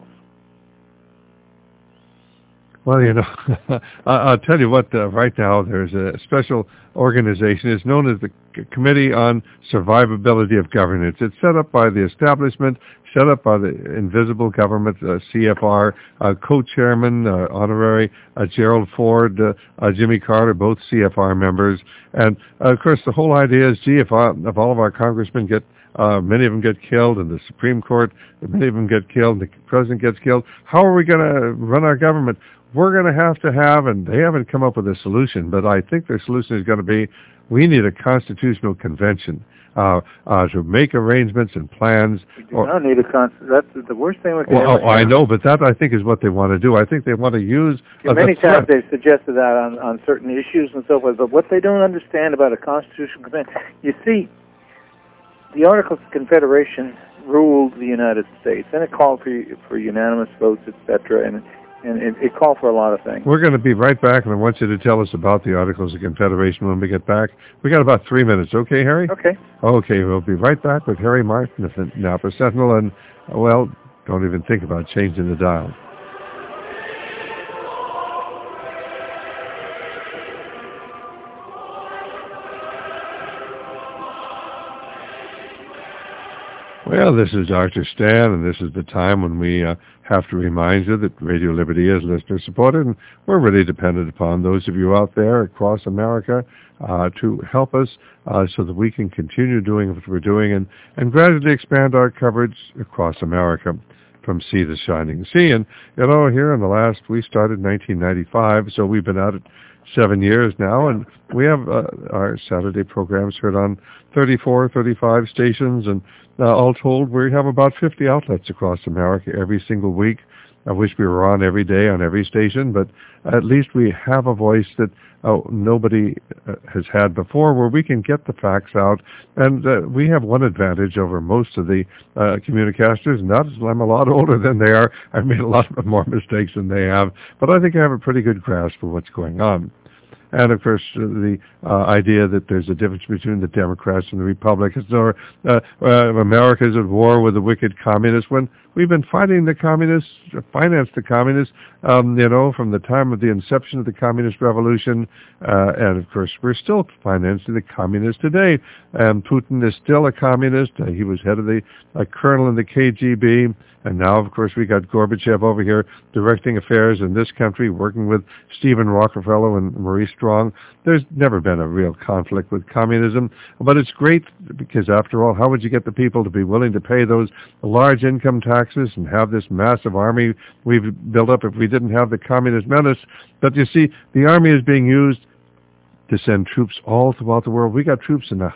Well, I'll tell you what, right now there's a special organization. It's known as the Committee on Survivability of Governance. It's set up by the establishment, set up by the invisible government, CFR, co-chairman, honorary, Gerald Ford, Jimmy Carter, both CFR members. And, of course, the whole idea is, if all of our congressmen many of them get killed in the Supreme Court, many of them get killed, the president gets killed, how are we going to run our government? We're going to have, and they haven't come up with a solution, but I think their solution is going to be, we need a constitutional convention to make arrangements and plans. We do not need that's the worst thing we can ever have. I know, but that, I think, is what they want to do. I think they want to use... many times they've suggested that on certain issues and so forth, but what they don't understand about a constitutional convention, you see, the Articles of Confederation ruled the United States, and it called for unanimous votes, etc., and it called for a lot of things. We're going to be right back, and I want you to tell us about the Articles of Confederation when we get back. We got about 3 minutes. Okay, Harry? Okay. Okay, we'll be right back with Harry Martin of the Napa Sentinel, and, well, don't even think about changing the dial. Well, this is Dr. Stan, and this is the time when we have to remind you that Radio Liberty is listener-supported, and we're really dependent upon those of you out there across America to help us so that we can continue doing what we're doing and gradually expand our coverage across America from sea to shining sea. And, you know, here in the last, we started in 1995, so we've been at it 7 years now, and we have our Saturday programs heard on 34, 35 stations, and all told, we have about 50 outlets across America every single week. I wish we were on every day on every station, but at least we have a voice that nobody has had before, where we can get the facts out. And we have one advantage over most of the communicasters, and that is I'm a lot older than they are. I've made a lot more mistakes than they have, but I think I have a pretty good grasp of what's going on. And, of course, the idea that there's a difference between the Democrats and the Republicans, or America's at war with the wicked communists, when we've been fighting the communists, financed the communists, from the time of the inception of the Communist Revolution. And, of course, we're still financing the communists today. Putin is still a communist. He was head of the colonel in the KGB. And now, of course, we got Gorbachev over here directing affairs in this country, working with Stephen Rockefeller and Maurice Strong. There's never been a real conflict with communism. But it's great because, after all, how would you get the people to be willing to pay those large income taxes and have this massive army we've built up if we didn't have the communist menace? But you see, the army is being used to send troops all throughout the world. We got troops in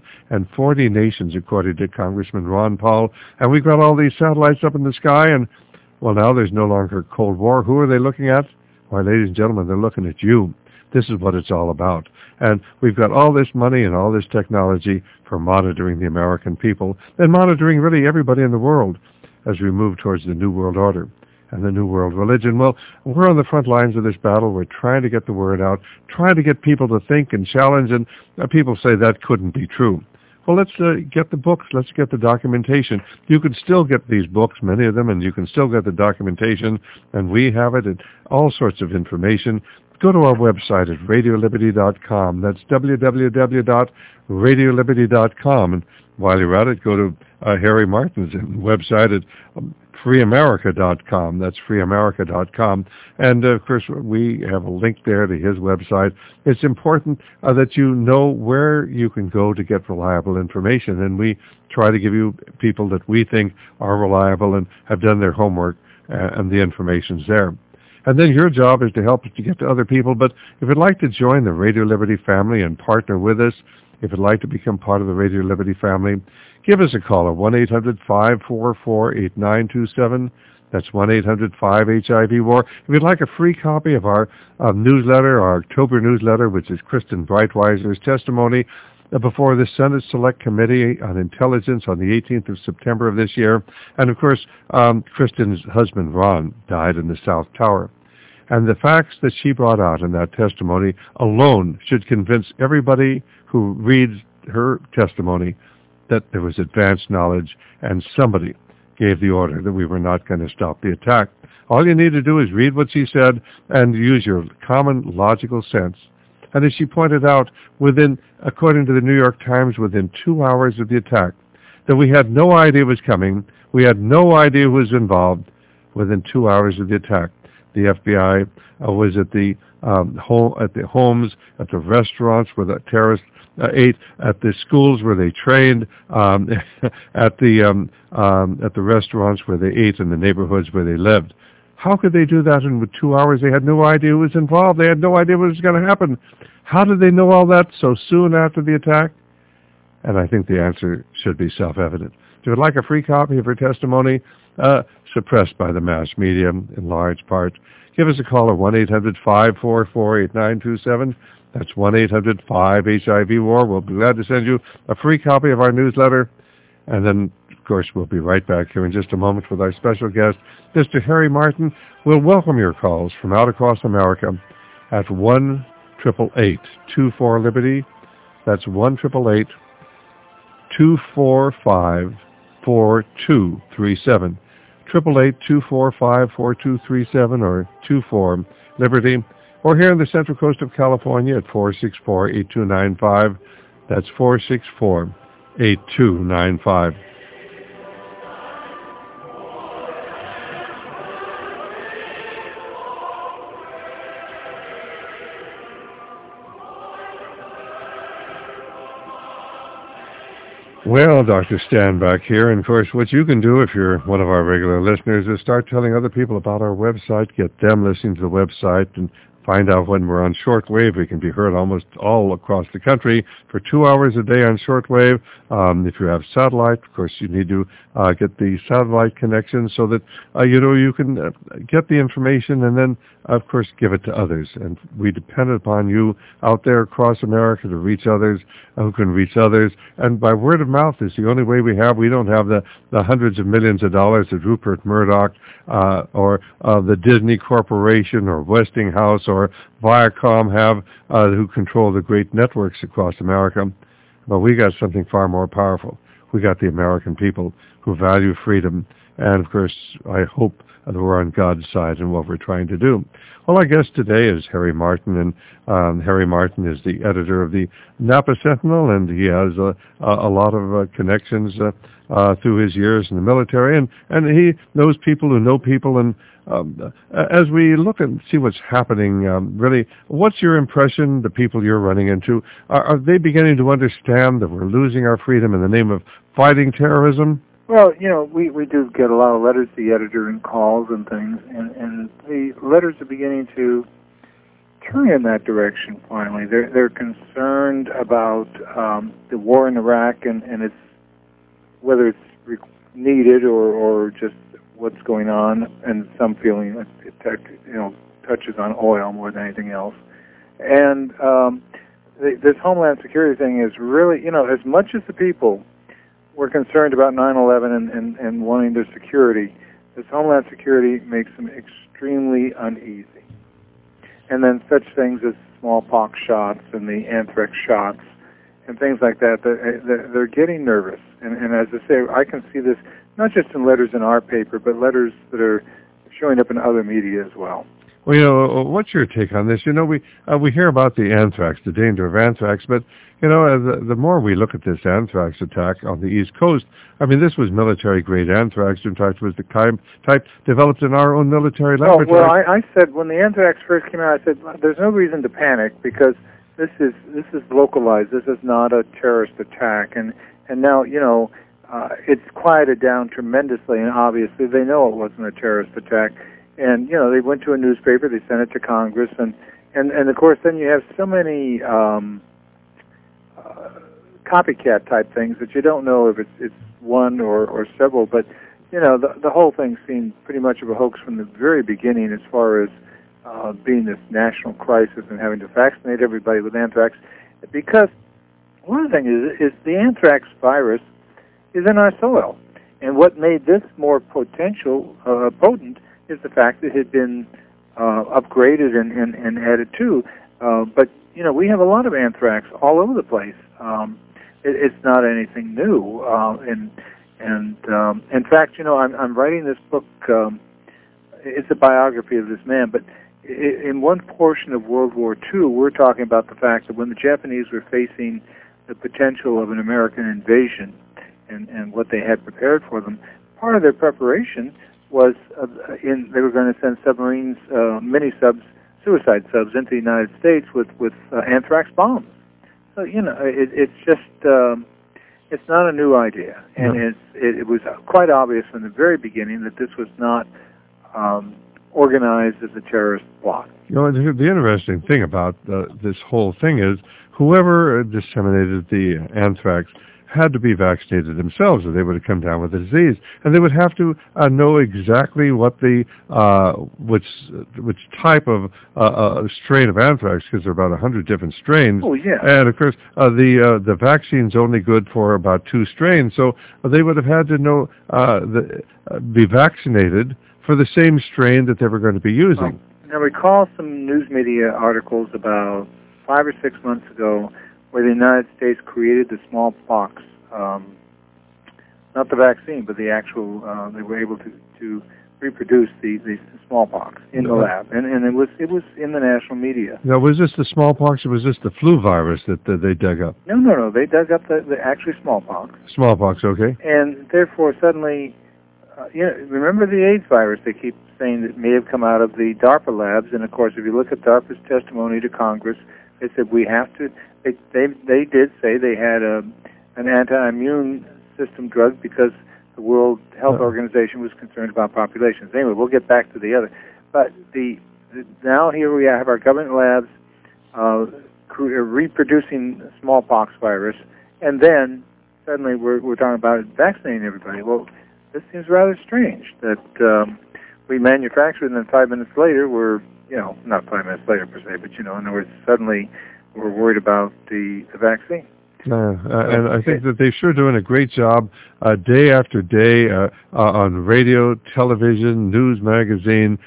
140 nations, according to Congressman Ron Paul, and we've got all these satellites up in the sky, and, well, now there's no longer a Cold War. Who are they looking at? Why, ladies and gentlemen, they're looking at you. This is what it's all about. And we've got all this money and all this technology for monitoring the American people and monitoring really everybody in the world as we move towards the New World Order and the New World Religion. Well, we're on the front lines of this battle. We're trying to get the word out, trying to get people to think and challenge, and people say that couldn't be true. Well, let's get the books. Let's get the documentation. You can still get these books, many of them, and you can still get the documentation, and we have it and all sorts of information. Go to our website at radioliberty.com. That's www.radioliberty.com. And while you're at it, go to Harry Martin's website at freeamerica.com. That's freeamerica.com. And, of course, we have a link there to his website. It's important that you know where you can go to get reliable information. And we try to give you people that we think are reliable and have done their homework, and the information's there. And then your job is to help us to get to other people. But if you'd like to join the Radio Liberty family and partner with us, if you'd like to become part of the Radio Liberty family, give us a call at 1-800-544-8927. That's 1-800-5HIV-WAR. If you'd like a free copy of our newsletter, our October newsletter, which is Kristen Breitweiser's testimony before the Senate Select Committee on Intelligence on the 18th of September of this year. And, of course, Kristen's husband, Ron, died in the South Tower. And the facts that she brought out in that testimony alone should convince everybody who reads her testimony that there was advanced knowledge and somebody gave the order that we were not going to stop the attack. All you need to do is read what she said and use your common logical sense. And as she pointed out, according to the New York Times, within 2 hours of the attack, that we had no idea it was coming, we had no idea who was involved within 2 hours of the attack. The FBI was at the homes, at the restaurants where the terrorists ate, at the schools where they trained, at the restaurants where they ate, in the neighborhoods where they lived. How could they do that in 2 hours? They had no idea who was involved. They had no idea what was going to happen. How did they know all that so soon after the attack? And I think the answer should be self-evident. If you would like a free copy of her testimony, suppressed by the mass media in large part, give us a call at 1-800-544-8927. That's 1-800-5HIV-WAR. We'll be glad to send you a free copy of our newsletter. And then, of course, we'll be right back here in just a moment with our special guest, Mr. Harry Martin. We'll welcome your calls from out across America at 1-888-24-LIBERTY. That's 1-888-245-4237. 888-245-4237 or 24-LIBERTY. Or here on the Central Coast of California at 464-8295. That's 464-8295. Well, Dr. Stanback here, and of course what you can do if you're one of our regular listeners is start telling other people about our website, get them listening to the website, and find out when we're on shortwave. We can be heard almost all across the country for 2 hours a day on shortwave. If you have satellite, of course, you need to get the satellite connection so that, you can get the information and then, of course, give it to others. And we depend upon you out there across America to reach others who can reach others. And by word of mouth is the only way we have. We don't have the hundreds of millions of dollars that Rupert Murdoch or the Disney Corporation or Westinghouse or Viacom have who control the great networks across America. But we got something far more powerful. We got the American people who value freedom. And, of course, I hope that we're on God's side in what we're trying to do. Well, our guest today is Harry Martin, and Harry Martin is the editor of the Napa Sentinel, and he has a lot of connections through his years in the military, and he knows people who know people. And as we look and see what's happening, really, what's your impression, the people you're running into? Are they beginning to understand that we're losing our freedom in the name of fighting terrorism? Well, we do get a lot of letters to the editor and calls and things, and the letters are beginning to turn in that direction finally. They're concerned about the war in Iraq and it's whether it's needed or just what's going on, and some feeling that it touches on oil more than anything else. And this Homeland Security thing is really, as much as the people were concerned about 9/11 and wanting their security, this Homeland Security makes them extremely uneasy. And then such things as smallpox shots and the anthrax shots and things like that, they're getting nervous. And as I say, I can see this not just in letters in our paper, but letters that are showing up in other media as well. Well, what's your take on this? We hear about the anthrax, the danger of anthrax, but, the more we look at this anthrax attack on the East Coast, I mean, this was military-grade anthrax. In fact, it was the type developed in our own military laboratory. Well, I said, when the anthrax first came out, I said, there's no reason to panic because this is localized. This is not a terrorist attack. And now, it's quieted down tremendously, and obviously they know it wasn't a terrorist attack. And, they went to a newspaper, they sent it to Congress, and of course then you have so many copycat type things that you don't know if it's one or several, but, the whole thing seemed pretty much of a hoax from the very beginning as far as being this national crisis and having to vaccinate everybody with anthrax, because one of the things is the anthrax virus is in our soil. And what made this more potent is the fact that it had been upgraded and added to. But, we have a lot of anthrax all over the place. It's not anything new. In fact, I'm writing this book. It's a biography of this man, but in one portion of World War II, we're talking about the fact that when the Japanese were facing the potential of an American invasion and what they had prepared for them, part of their preparation was they were going to send submarines, mini-subs, suicide subs into the United States with anthrax bombs. So, it's just, it's not a new idea. And it was quite obvious from the very beginning that this was not organized as a terrorist plot. The interesting thing about this whole thing is whoever disseminated the anthrax had to be vaccinated themselves, or they would have come down with the disease, and they would have to know exactly what the which type of strain of anthrax, because there are about 100 different strains. Oh yeah. And of course, the vaccine's only good for about 2 strains, so they would have had to know be vaccinated for the same strain that they were going to be using. Now, recall some news media articles about 5 or 6 months ago where the United States created the smallpox, not the vaccine, but the actual, they were able to reproduce the smallpox in the lab, and it was in the national media. Now, was this the smallpox, or was this the flu virus that they dug up? No, they dug up the actual smallpox. Smallpox, okay. And therefore, suddenly, remember the AIDS virus they keep saying that may have come out of the DARPA labs, and of course, if you look at DARPA's testimony to Congress, they said we have to, they did say they had an anti-immune system drug because the World Health Organization was concerned about populations. Anyway, we'll get back to the other. But now here we have our government labs reproducing smallpox virus, and then suddenly we're talking about vaccinating everybody. Well, this seems rather strange that we manufacture it and then 5 minutes later we're, not 5 minutes later per se, but in other words, suddenly we're worried about the vaccine. And I think that they're sure doing a great job day after day on radio, television, news magazine,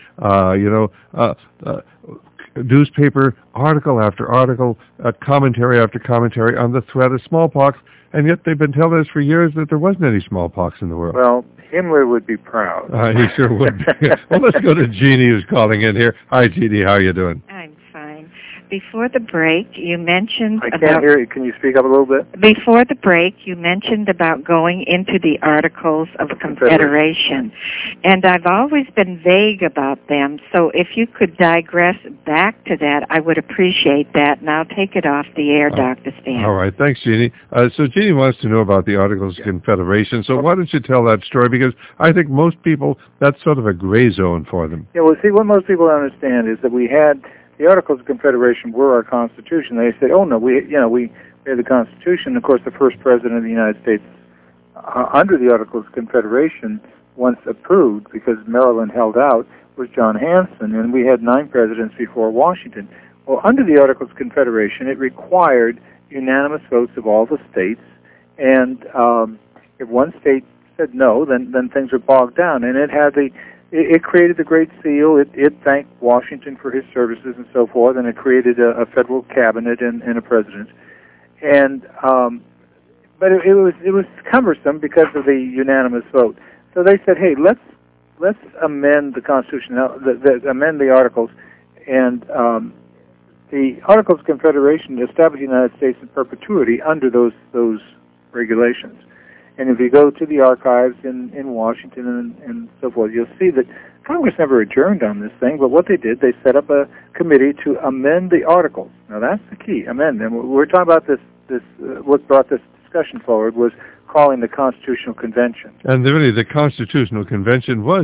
newspaper, article after article, commentary after commentary on the threat of smallpox, and yet they've been telling us for years that there wasn't any smallpox in the world. Well, Himmler would be proud. He sure would be. Well, let's go to Jeannie, who's calling in here. Hi, Jeannie. How are you doing? I'm fine. Before the break, you mentioned I can't hear you. Can you speak up a little bit? Before the break, you mentioned about going into the Articles of Confederation. And I've always been vague about them, so if you could digress back to that, I would appreciate that. And I'll take it off the air, Dr. Stan. All right. Thanks, Jeannie. So Jeannie wants to know about the Articles of Confederation. So why don't you tell that story? Because I think most people, that's sort of a gray zone for them. Yeah, well, see, what most people don't understand is that we had the Articles of Confederation were our Constitution. They said, "Oh no, we had the Constitution." Of course, the first president of the United States under the Articles of Confederation, once approved because Maryland held out, was John Hanson, and we had 9 presidents before Washington. Well, under the Articles of Confederation, it required unanimous votes of all the states, and if one state said no, then things were bogged down, and it created the Great Seal. It thanked Washington for his services and so forth, and it created a federal cabinet and a president. And but it was cumbersome because of the unanimous vote. So they said, "Hey, let's amend the Constitution, amend the Articles." And the Articles of Confederation established the United States in perpetuity under those regulations. And if you go to the archives in Washington and so forth, you'll see that Congress never adjourned on this thing, but what they did, they set up a committee to amend the Articles. Now that's the key, amend them. We're talking about this what brought this discussion forward was calling the Constitutional Convention. And really, the Constitutional Convention was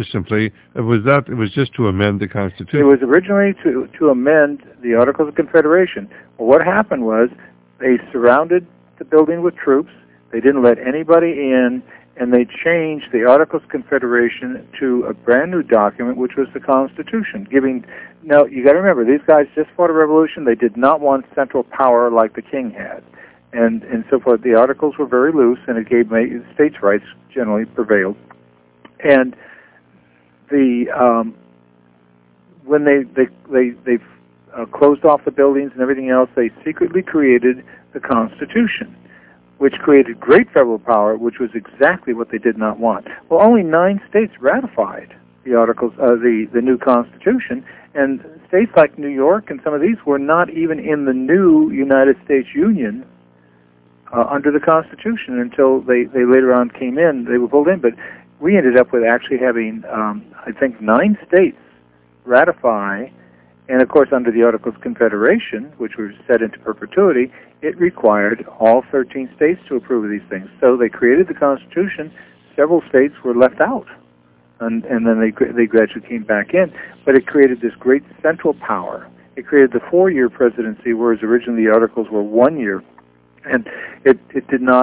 just to amend the Constitution. It was originally to amend the Articles of Confederation. Well, what happened was they surrounded the building with troops. They didn't let anybody in, and they changed the Articles of Confederation to a brand new document, which was the Constitution. Now, you got to remember, these guys just fought a revolution. They did not want central power like the king had, and so forth. The Articles were very loose, and it gave states' rights generally prevailed. And when they closed off the buildings and everything else, they secretly created the Constitution, which created great federal power, which was exactly what they did not want. Well, only 9 states ratified the Articles, the new Constitution, and states like New York and some of these were not even in the new United States Union under the Constitution until they later on came in. They were pulled in, but we ended up with actually having, I think, 9 states ratify. And, of course, under the Articles of Confederation, which were set into perpetuity, it required all 13 states to approve of these things. So they created the Constitution. Several states were left out, and then they gradually came back in. But it created this great central power. It created the 4-year presidency, whereas originally the Articles were 1 year. And it did not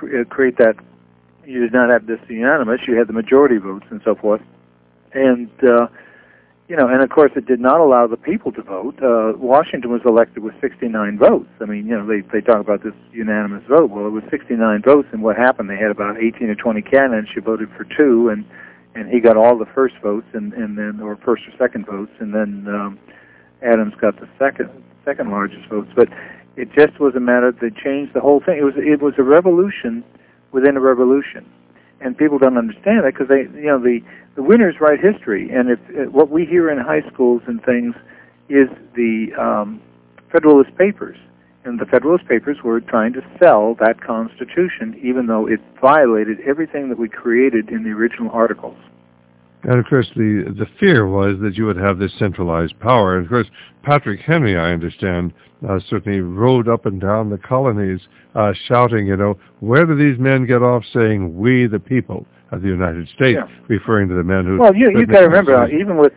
create that. You did not have this unanimous. You had the majority votes and so forth, and and of course it did not allow the people to vote. Washington was elected with 69 votes. I mean, they talk about this unanimous vote. Well, it was 69 votes, and what happened? They had about 18 or 20 candidates. She voted for 2, and he got all the first votes, and then or first or second votes, and then Adams got the second largest votes. But it just was a matter they changed the whole thing. It was a revolution within a revolution, and people don't understand that because the winners write history, and what we hear in high schools and things is the Federalist Papers, and the Federalist Papers were trying to sell that Constitution, even though it violated everything that we created in the original articles. And of course, the fear was that you would have this centralized power. And of course, Patrick Henry, I understand, certainly rode up and down the colonies shouting, where do these men get off saying, we the people of the United States, referring to the men who... Well, you got to remember, even with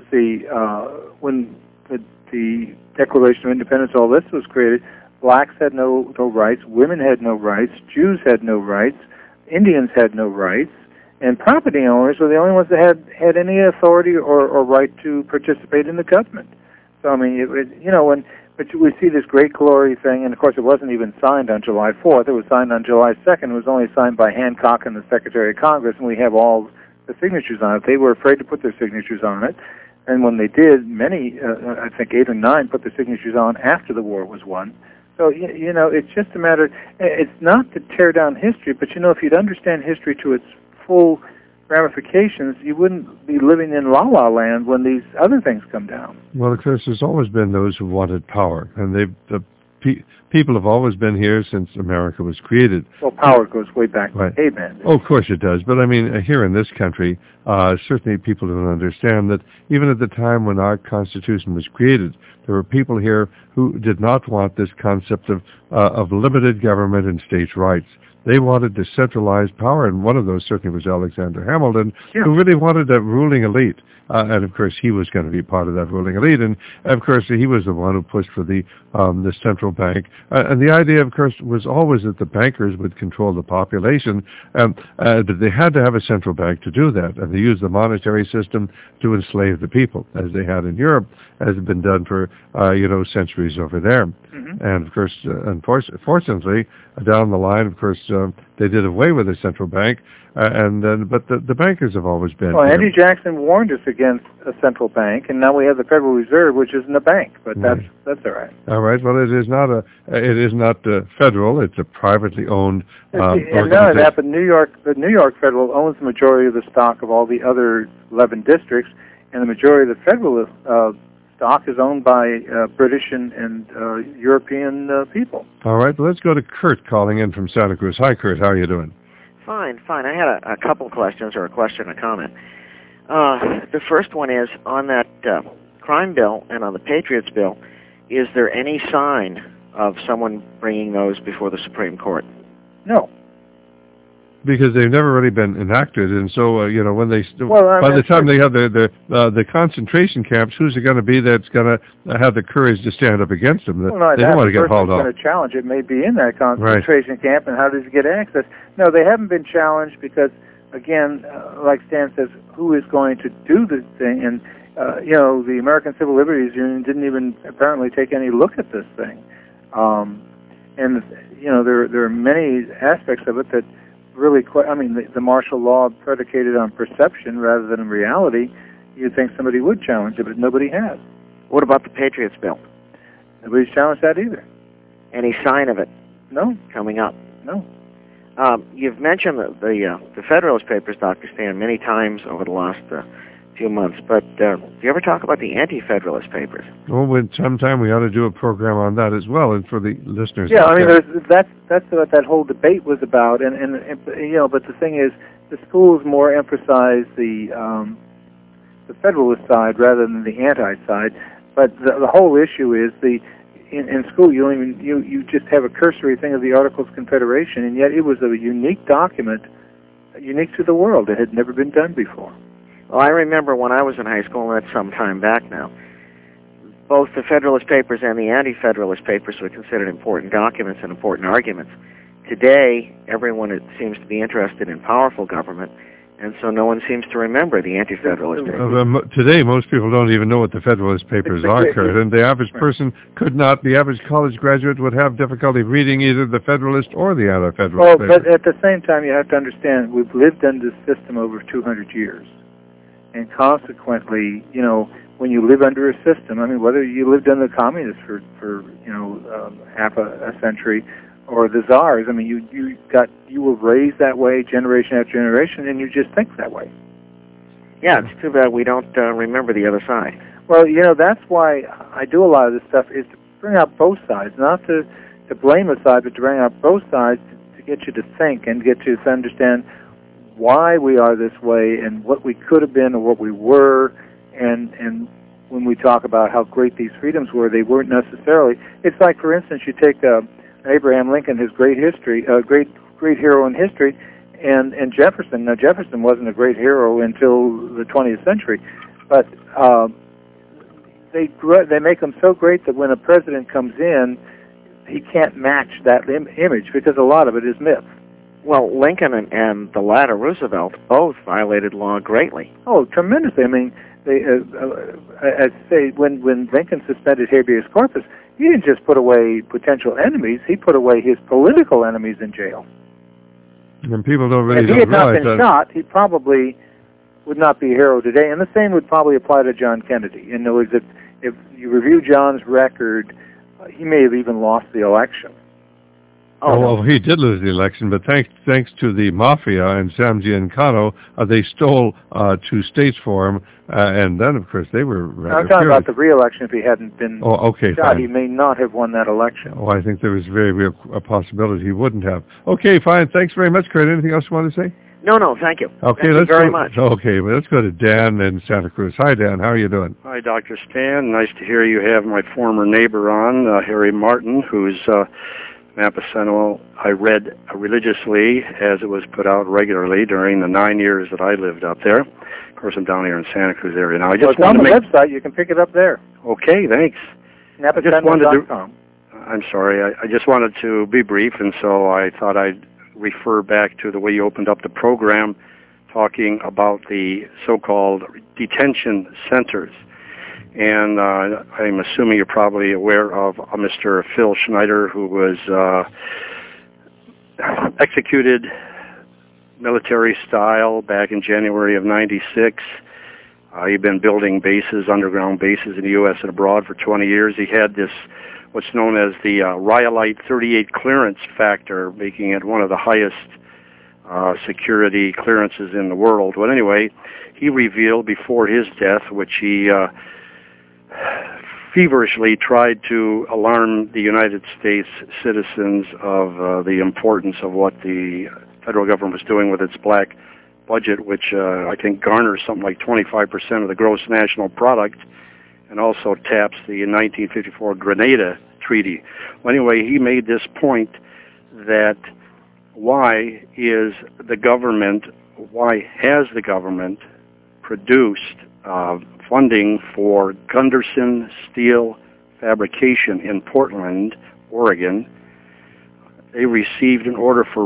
the when the Declaration of Independence, all this was created, blacks had no rights, women had no rights, Jews had no rights, Indians had no rights, and property owners were the only ones that had any authority or right to participate in the government. So, I mean, but we see this great glory thing, and of course it wasn't even signed on July 4th. It was signed on July 2nd. It was only signed by Hancock and the Secretary of Congress, and we have all the signatures on it. They were afraid to put their signatures on it, and when they did, many, I think 8 or 9, put their signatures on after the war was won. So, it's just a matter, it's not to tear down history, but, if you'd understand history to its full ramifications, you wouldn't be living in la-la land when these other things come down. Well, of course, there's always been those who wanted power, and people have always been here since America was created. Well, power goes way back to caveman. Oh, of course it does. But, I mean, here in this country, certainly people don't understand that even at the time when our Constitution was created, there were people here who did not want this concept of limited government and states' rights. They wanted decentralized power, and one of those certainly was Alexander Hamilton, who really wanted a ruling elite. And of course, he was going to be part of that ruling elite. And of course, he was the one who pushed for the central bank. And the idea, of course, was always that the bankers would control the population. But they had to have a central bank to do that. And they used the monetary system to enslave the people, as they had in Europe, as had been done for, centuries over there. Mm-hmm. And of course, unfortunately, down the line, of course, they did away with the central bank, but the bankers have always been. Well, Andrew Jackson warned us against a central bank, and now we have the Federal Reserve, which isn't a bank. But that's all right. All right. Well, it is not federal. It's a privately owned organization. And none of that. But the New York Federal owns the majority of the stock of all the other 11 districts, and the majority of the federal stock is owned by British and European people. All right, let's go to Kurt calling in from Santa Cruz. Hi, Kurt. How are you doing? Fine. I had a couple questions, or a question and a comment. The first one is, on that crime bill and on the Patriots bill, is there any sign of someone bringing those before the Supreme Court? No. Because they've never really been enacted, and so when they by the time they have the concentration camps, who's it going to be that's going to have the courage to stand up against them? They don't want to get hauled off. Going to challenge it may be in that concentration camp, and how does it get access? No, they haven't been challenged because, again, like Stan says, who is going to do the thing? And the American Civil Liberties Union didn't even apparently take any look at this thing, and there are many aspects of it that really the martial law predicated on perception rather than reality. You'd think somebody would challenge it, but nobody has. What about the Patriots bill? Nobody's challenged that either. Any sign of it? No. Coming up? No. You've mentioned the Federalist Papers, Dr. Stan, many times over the last few months, but do you ever talk about the Anti-Federalist Papers? Well, sometime we ought to do a program on that as well, and for the listeners. Yeah, that's what that whole debate was about, and but the thing is, the schools more emphasize the Federalist side rather than the anti side. But the whole issue is in school you just have a cursory thing of the Articles of Confederation, and yet it was a unique document, unique to the world. It had never been done before. Well, I remember when I was in high school, and that's some time back now, both the Federalist Papers and the Anti-Federalist Papers were considered important documents and important arguments. today everyone seems to be interested in powerful government, and so no one seems to remember the Anti-Federalist Papers. Today, most people don't even know what the Federalist Papers are, Kurt, and the average person the average college graduate would have difficulty reading either the Federalist or the Anti-Federalist Papers. But at the same time, you have to understand, we've lived in this system over 200 years. And consequently, when you live under a system, I mean, whether you lived under the communists for half a century or the czars, I mean, you were raised that way generation after generation, and you just think that way. Yeah, it's too bad we don't remember the other side. Well, that's why I do a lot of this stuff, is to bring out both sides, not to blame a side, but to bring out both sides to get you to think and get you to understand why we are this way and what we could have been or what we were, and when we talk about how great these freedoms were, they weren't necessarily. It's like, for instance, you take Abraham Lincoln, his great hero in history, and Jefferson. Now, Jefferson wasn't a great hero until the 20th century, but they make him so great that when a president comes in, he can't match that image because a lot of it is myth. Well, Lincoln and the latter Roosevelt both violated law greatly. Oh, tremendously. I mean, I'd say when Lincoln suspended habeas corpus, he didn't just put away potential enemies, he put away his political enemies in jail. And people don't really realize that. If he had not been shot, he probably would not be a hero today, and the same would probably apply to John Kennedy. In other words, if you review John's record, he may have even lost the election. Well, he did lose the election, but thanks to the mafia and Sam Giancana, they stole 2 states for him, and then, of course, they were rather I'm talking about the re-election. If he hadn't been shot, fine. He may not have won that election. I think there was very real a possibility he wouldn't have. Okay, fine. Thanks very much, Kurt. Anything else you want to say? No, thank you. Okay, thank you very much. Okay, well, let's go to Dan in Santa Cruz. Hi, Dan. How are you doing? Hi, Dr. Stan. Nice to hear you have my former neighbor on, Harry Martin, who's Nampa Sentinel I read religiously as it was put out regularly during the 9 years that I lived up there. Of course, I'm down here in Santa Cruz area now. It's on the website. You can pick it up there. Okay, thanks. NapaSentinel.com. I'm sorry. I just wanted to be brief, and so I thought I'd refer back to the way you opened up the program talking about the so-called detention centers. And I'm assuming you're probably aware of Mr. Phil Schneider, who was executed military style back in January of '96. He'd been building bases, underground bases in the U.S. and abroad for 20 years. He had this, what's known as the Rhyolite 38 clearance factor, making it one of the highest security clearances in the world. Well, anyway, he revealed before his death, which he feverishly tried to alarm the United States citizens of the importance of what the federal government was doing with its black budget, which I think garners something like 25% of the gross national product, and also taps the 1954 Grenada Treaty. Well, anyway, he made this point that why has the government produced funding for Gunderson Steel Fabrication in Portland, Oregon? They received an order for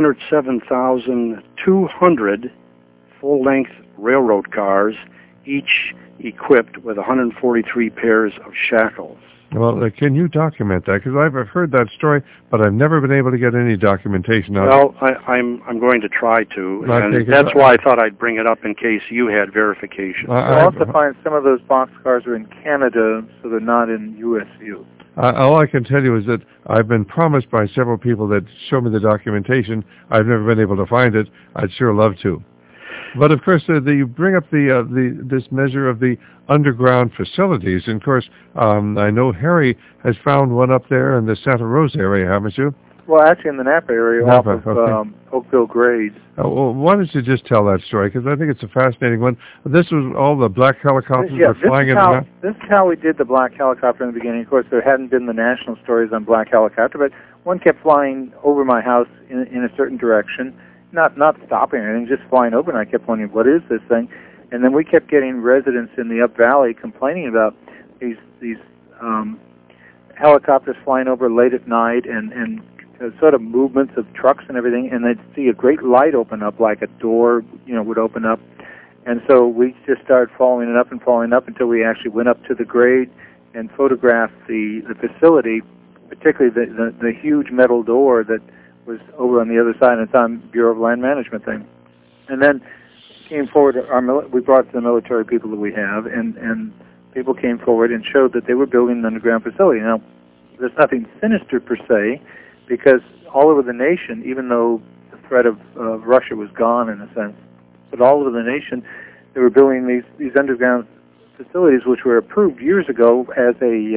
107,200 full-length railroad cars, each equipped with 143 pairs of shackles. Well, can you document that? Because I've heard that story, but I've never been able to get any documentation on it. Well, I'm going to try to, and that's why I thought I'd bring it up in case you had verification. You'll also find some of those boxcars are in Canada, so they're not in U.S. view. All I can tell you is that I've been promised by several people that show me the documentation. I've never been able to find it. I'd sure love to. But of course, you bring up this measure of the underground facilities. And of course, I know Harry has found one up there in the Santa Rosa area, haven't you? Well, actually, in the Napa area, off of Oakville Grade. Well, why don't you just tell that story? Because I think it's a fascinating one. This was all the black helicopters were flying in the night. This is how we did the black helicopter in the beginning. Of course, there hadn't been the national stories on black helicopter, but one kept flying over my house in a certain direction, not stopping or anything, just flying over, and I kept wondering, what is this thing? And then we kept getting residents in the Up Valley complaining about these helicopters flying over late at night and sort of movements of trucks and everything, and they'd see a great light open up, like a door, would open up. And so we just started following it up until we actually went up to the grade and photographed the facility, particularly the huge metal door that was over on the other side, and it's on Bureau of Land Management thing. And then came forward, we brought the military people that we have, and people came forward and showed that they were building an underground facility. Now, there's nothing sinister per se, because all over the nation, even though the threat of Russia was gone in a sense, but all over the nation, they were building these underground facilities, which were approved years ago as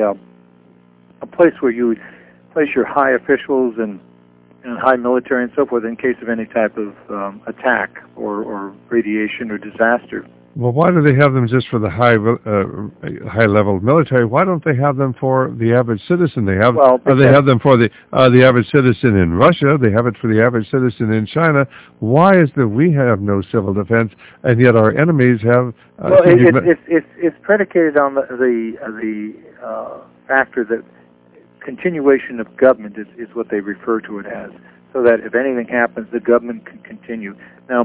a place where you would place your high officials and high military and so forth in case of any type of attack or radiation or disaster. Well, why do they have them just for the high-level military? Why don't they have them for the average citizen? They have them for the average citizen in Russia. They have it for the average citizen in China. Why is that we have no civil defense and yet our enemies have? Well, it's predicated on the factor that continuation of government is what they refer to it as, so that if anything happens, the government can continue. Now,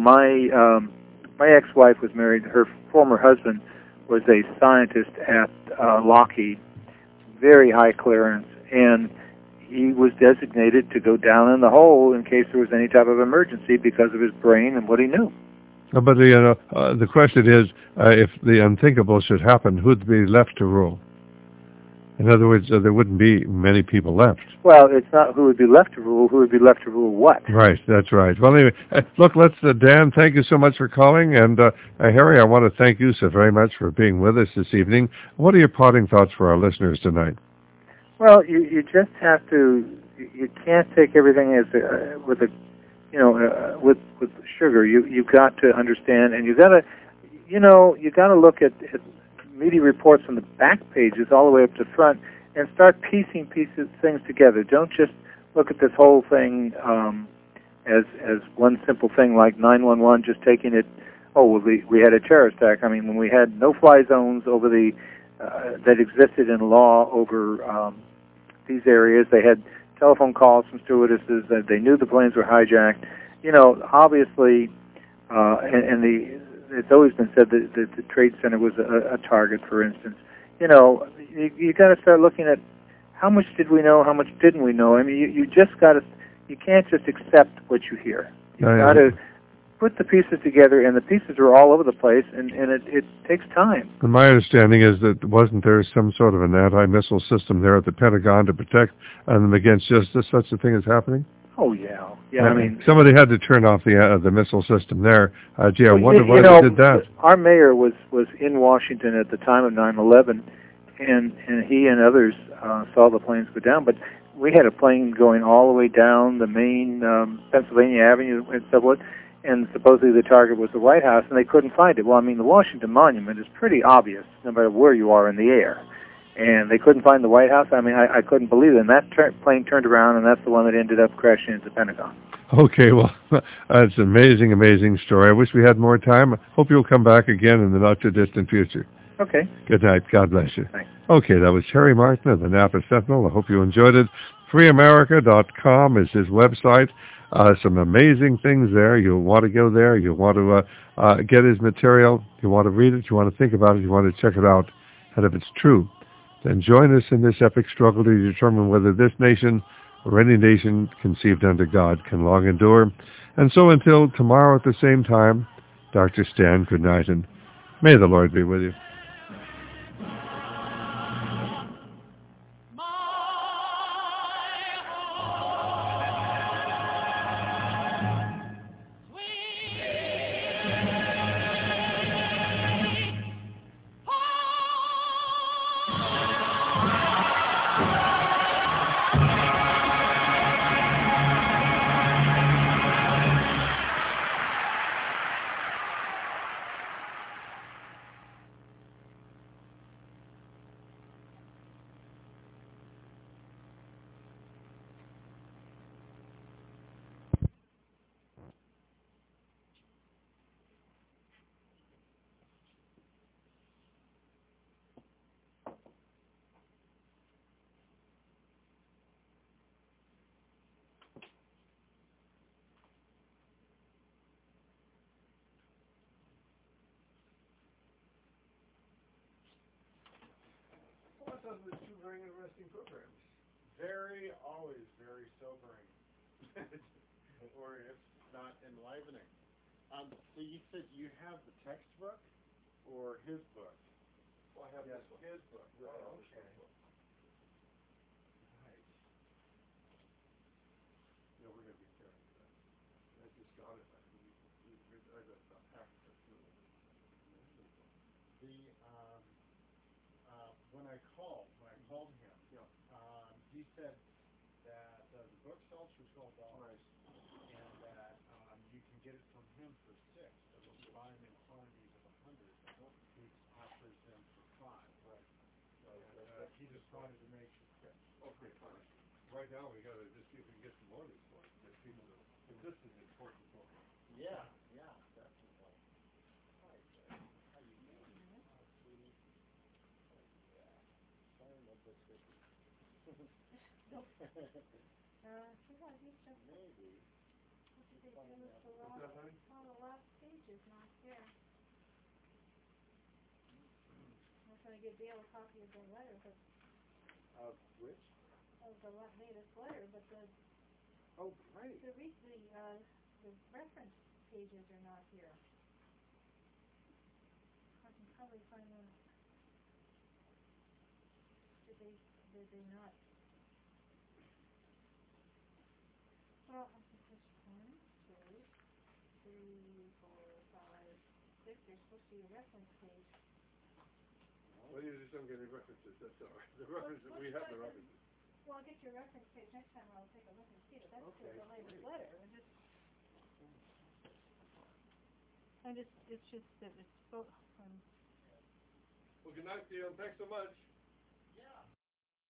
my ex-wife was married. Her former husband was a scientist at Lockheed, very high clearance, and he was designated to go down in the hole in case there was any type of emergency because of his brain and what he knew. But the question is, if the unthinkable should happen, who'd be left to rule? In other words, there wouldn't be many people left. Well, it's not who would be left to rule. Who would be left to rule what? Right, that's right. Well, anyway, look, Dan, thank you so much for calling. And Harry, I want to thank you so very much for being with us this evening. What are your parting thoughts for our listeners tonight? Well, you just have to, you can't take everything as with sugar. You've got to understand, and you got to look at media reports from the back pages all the way up to front and start piecing things together. Don't just look at this whole thing as one simple thing like 911, just taking it, we had a terrorist attack. I mean, when we had no-fly zones over that existed in law over these areas, they had telephone calls from stewardesses that they knew the planes were hijacked. Obviously, it's always been said that the Trade Center was a target, for instance. You got to start looking at how much did we know, how much didn't we know. I mean, you can't just accept what you hear. You got to put the pieces together, and the pieces are all over the place, and it takes time. And my understanding is that wasn't there some sort of an anti-missile system there at the Pentagon to protect them against just such a thing as happening? Oh, yeah. I mean, somebody had to turn off the missile system there. I wonder why they did that. Our mayor was in Washington at the time of 9/11, and he and others saw the planes go down. But we had a plane going all the way down the main Pennsylvania Avenue and so forth, and supposedly the target was the White House, and they couldn't find it. Well, I mean, the Washington Monument is pretty obvious, no matter where you are in the air. And they couldn't find the White House. I mean, I couldn't believe it. And that plane turned around, and that's the one that ended up crashing into the Pentagon. Okay, well, it's an amazing, amazing story. I wish we had more time. I hope you'll come back again in the not-too-distant future. Okay. Good night. God bless you. Thanks. Okay, that was Harry Martin of the Napa Sentinel. I hope you enjoyed it. freeamerica.com is his website. Some amazing things there. You'll want to go there. You'll want to get his material. You want to read it. You want to think about it. You want to check it out. And if it's true, then join us in this epic struggle to determine whether this nation or any nation conceived unto God can long endure. And so until tomorrow at the same time, Dr. Stan, good night, and may the Lord be with you. sounds like two very interesting programs. Always very sobering. Or if not enlivening. So you said you have the textbook or his book? Well, I have Yes, this one. his book. Right, Oh, okay. Nice. Yeah, we're going to be carrying that. I just got it. I got about half of it through. When I called him, he said that the bookshelves for $12, and that you can get it from him for $6. But if you buy them in quantities of 100, he offers them for $5. Right. And he just wanted to make sure. Okay, fine. Right now, we got to just see if we can get some more of these for it. Get people to, because this is important for them. Yeah, definitely. Hi, Jay. How you doing? Sweetie. Sorry, no biscuits. Nope. He's just... Maybe. What did they do with the last... Oh, the last page is not here. I was going to give Dale a copy of the letter, but... Of which? Of the latest letter, but the... Oh, great. The reference pages are not here. I can probably find them. Did they not? Well, I think there's 1, 2, 3, 4, 5, 6. There's supposed to be a reference page. Well, you just don't get any references, that's all right. The references, we have the references. Well, I'll get your reference page next time. I'll take a look and see it. That's Okay, the latest great. letter. It's just that it's so. Well, good night, Theo, and thanks so much.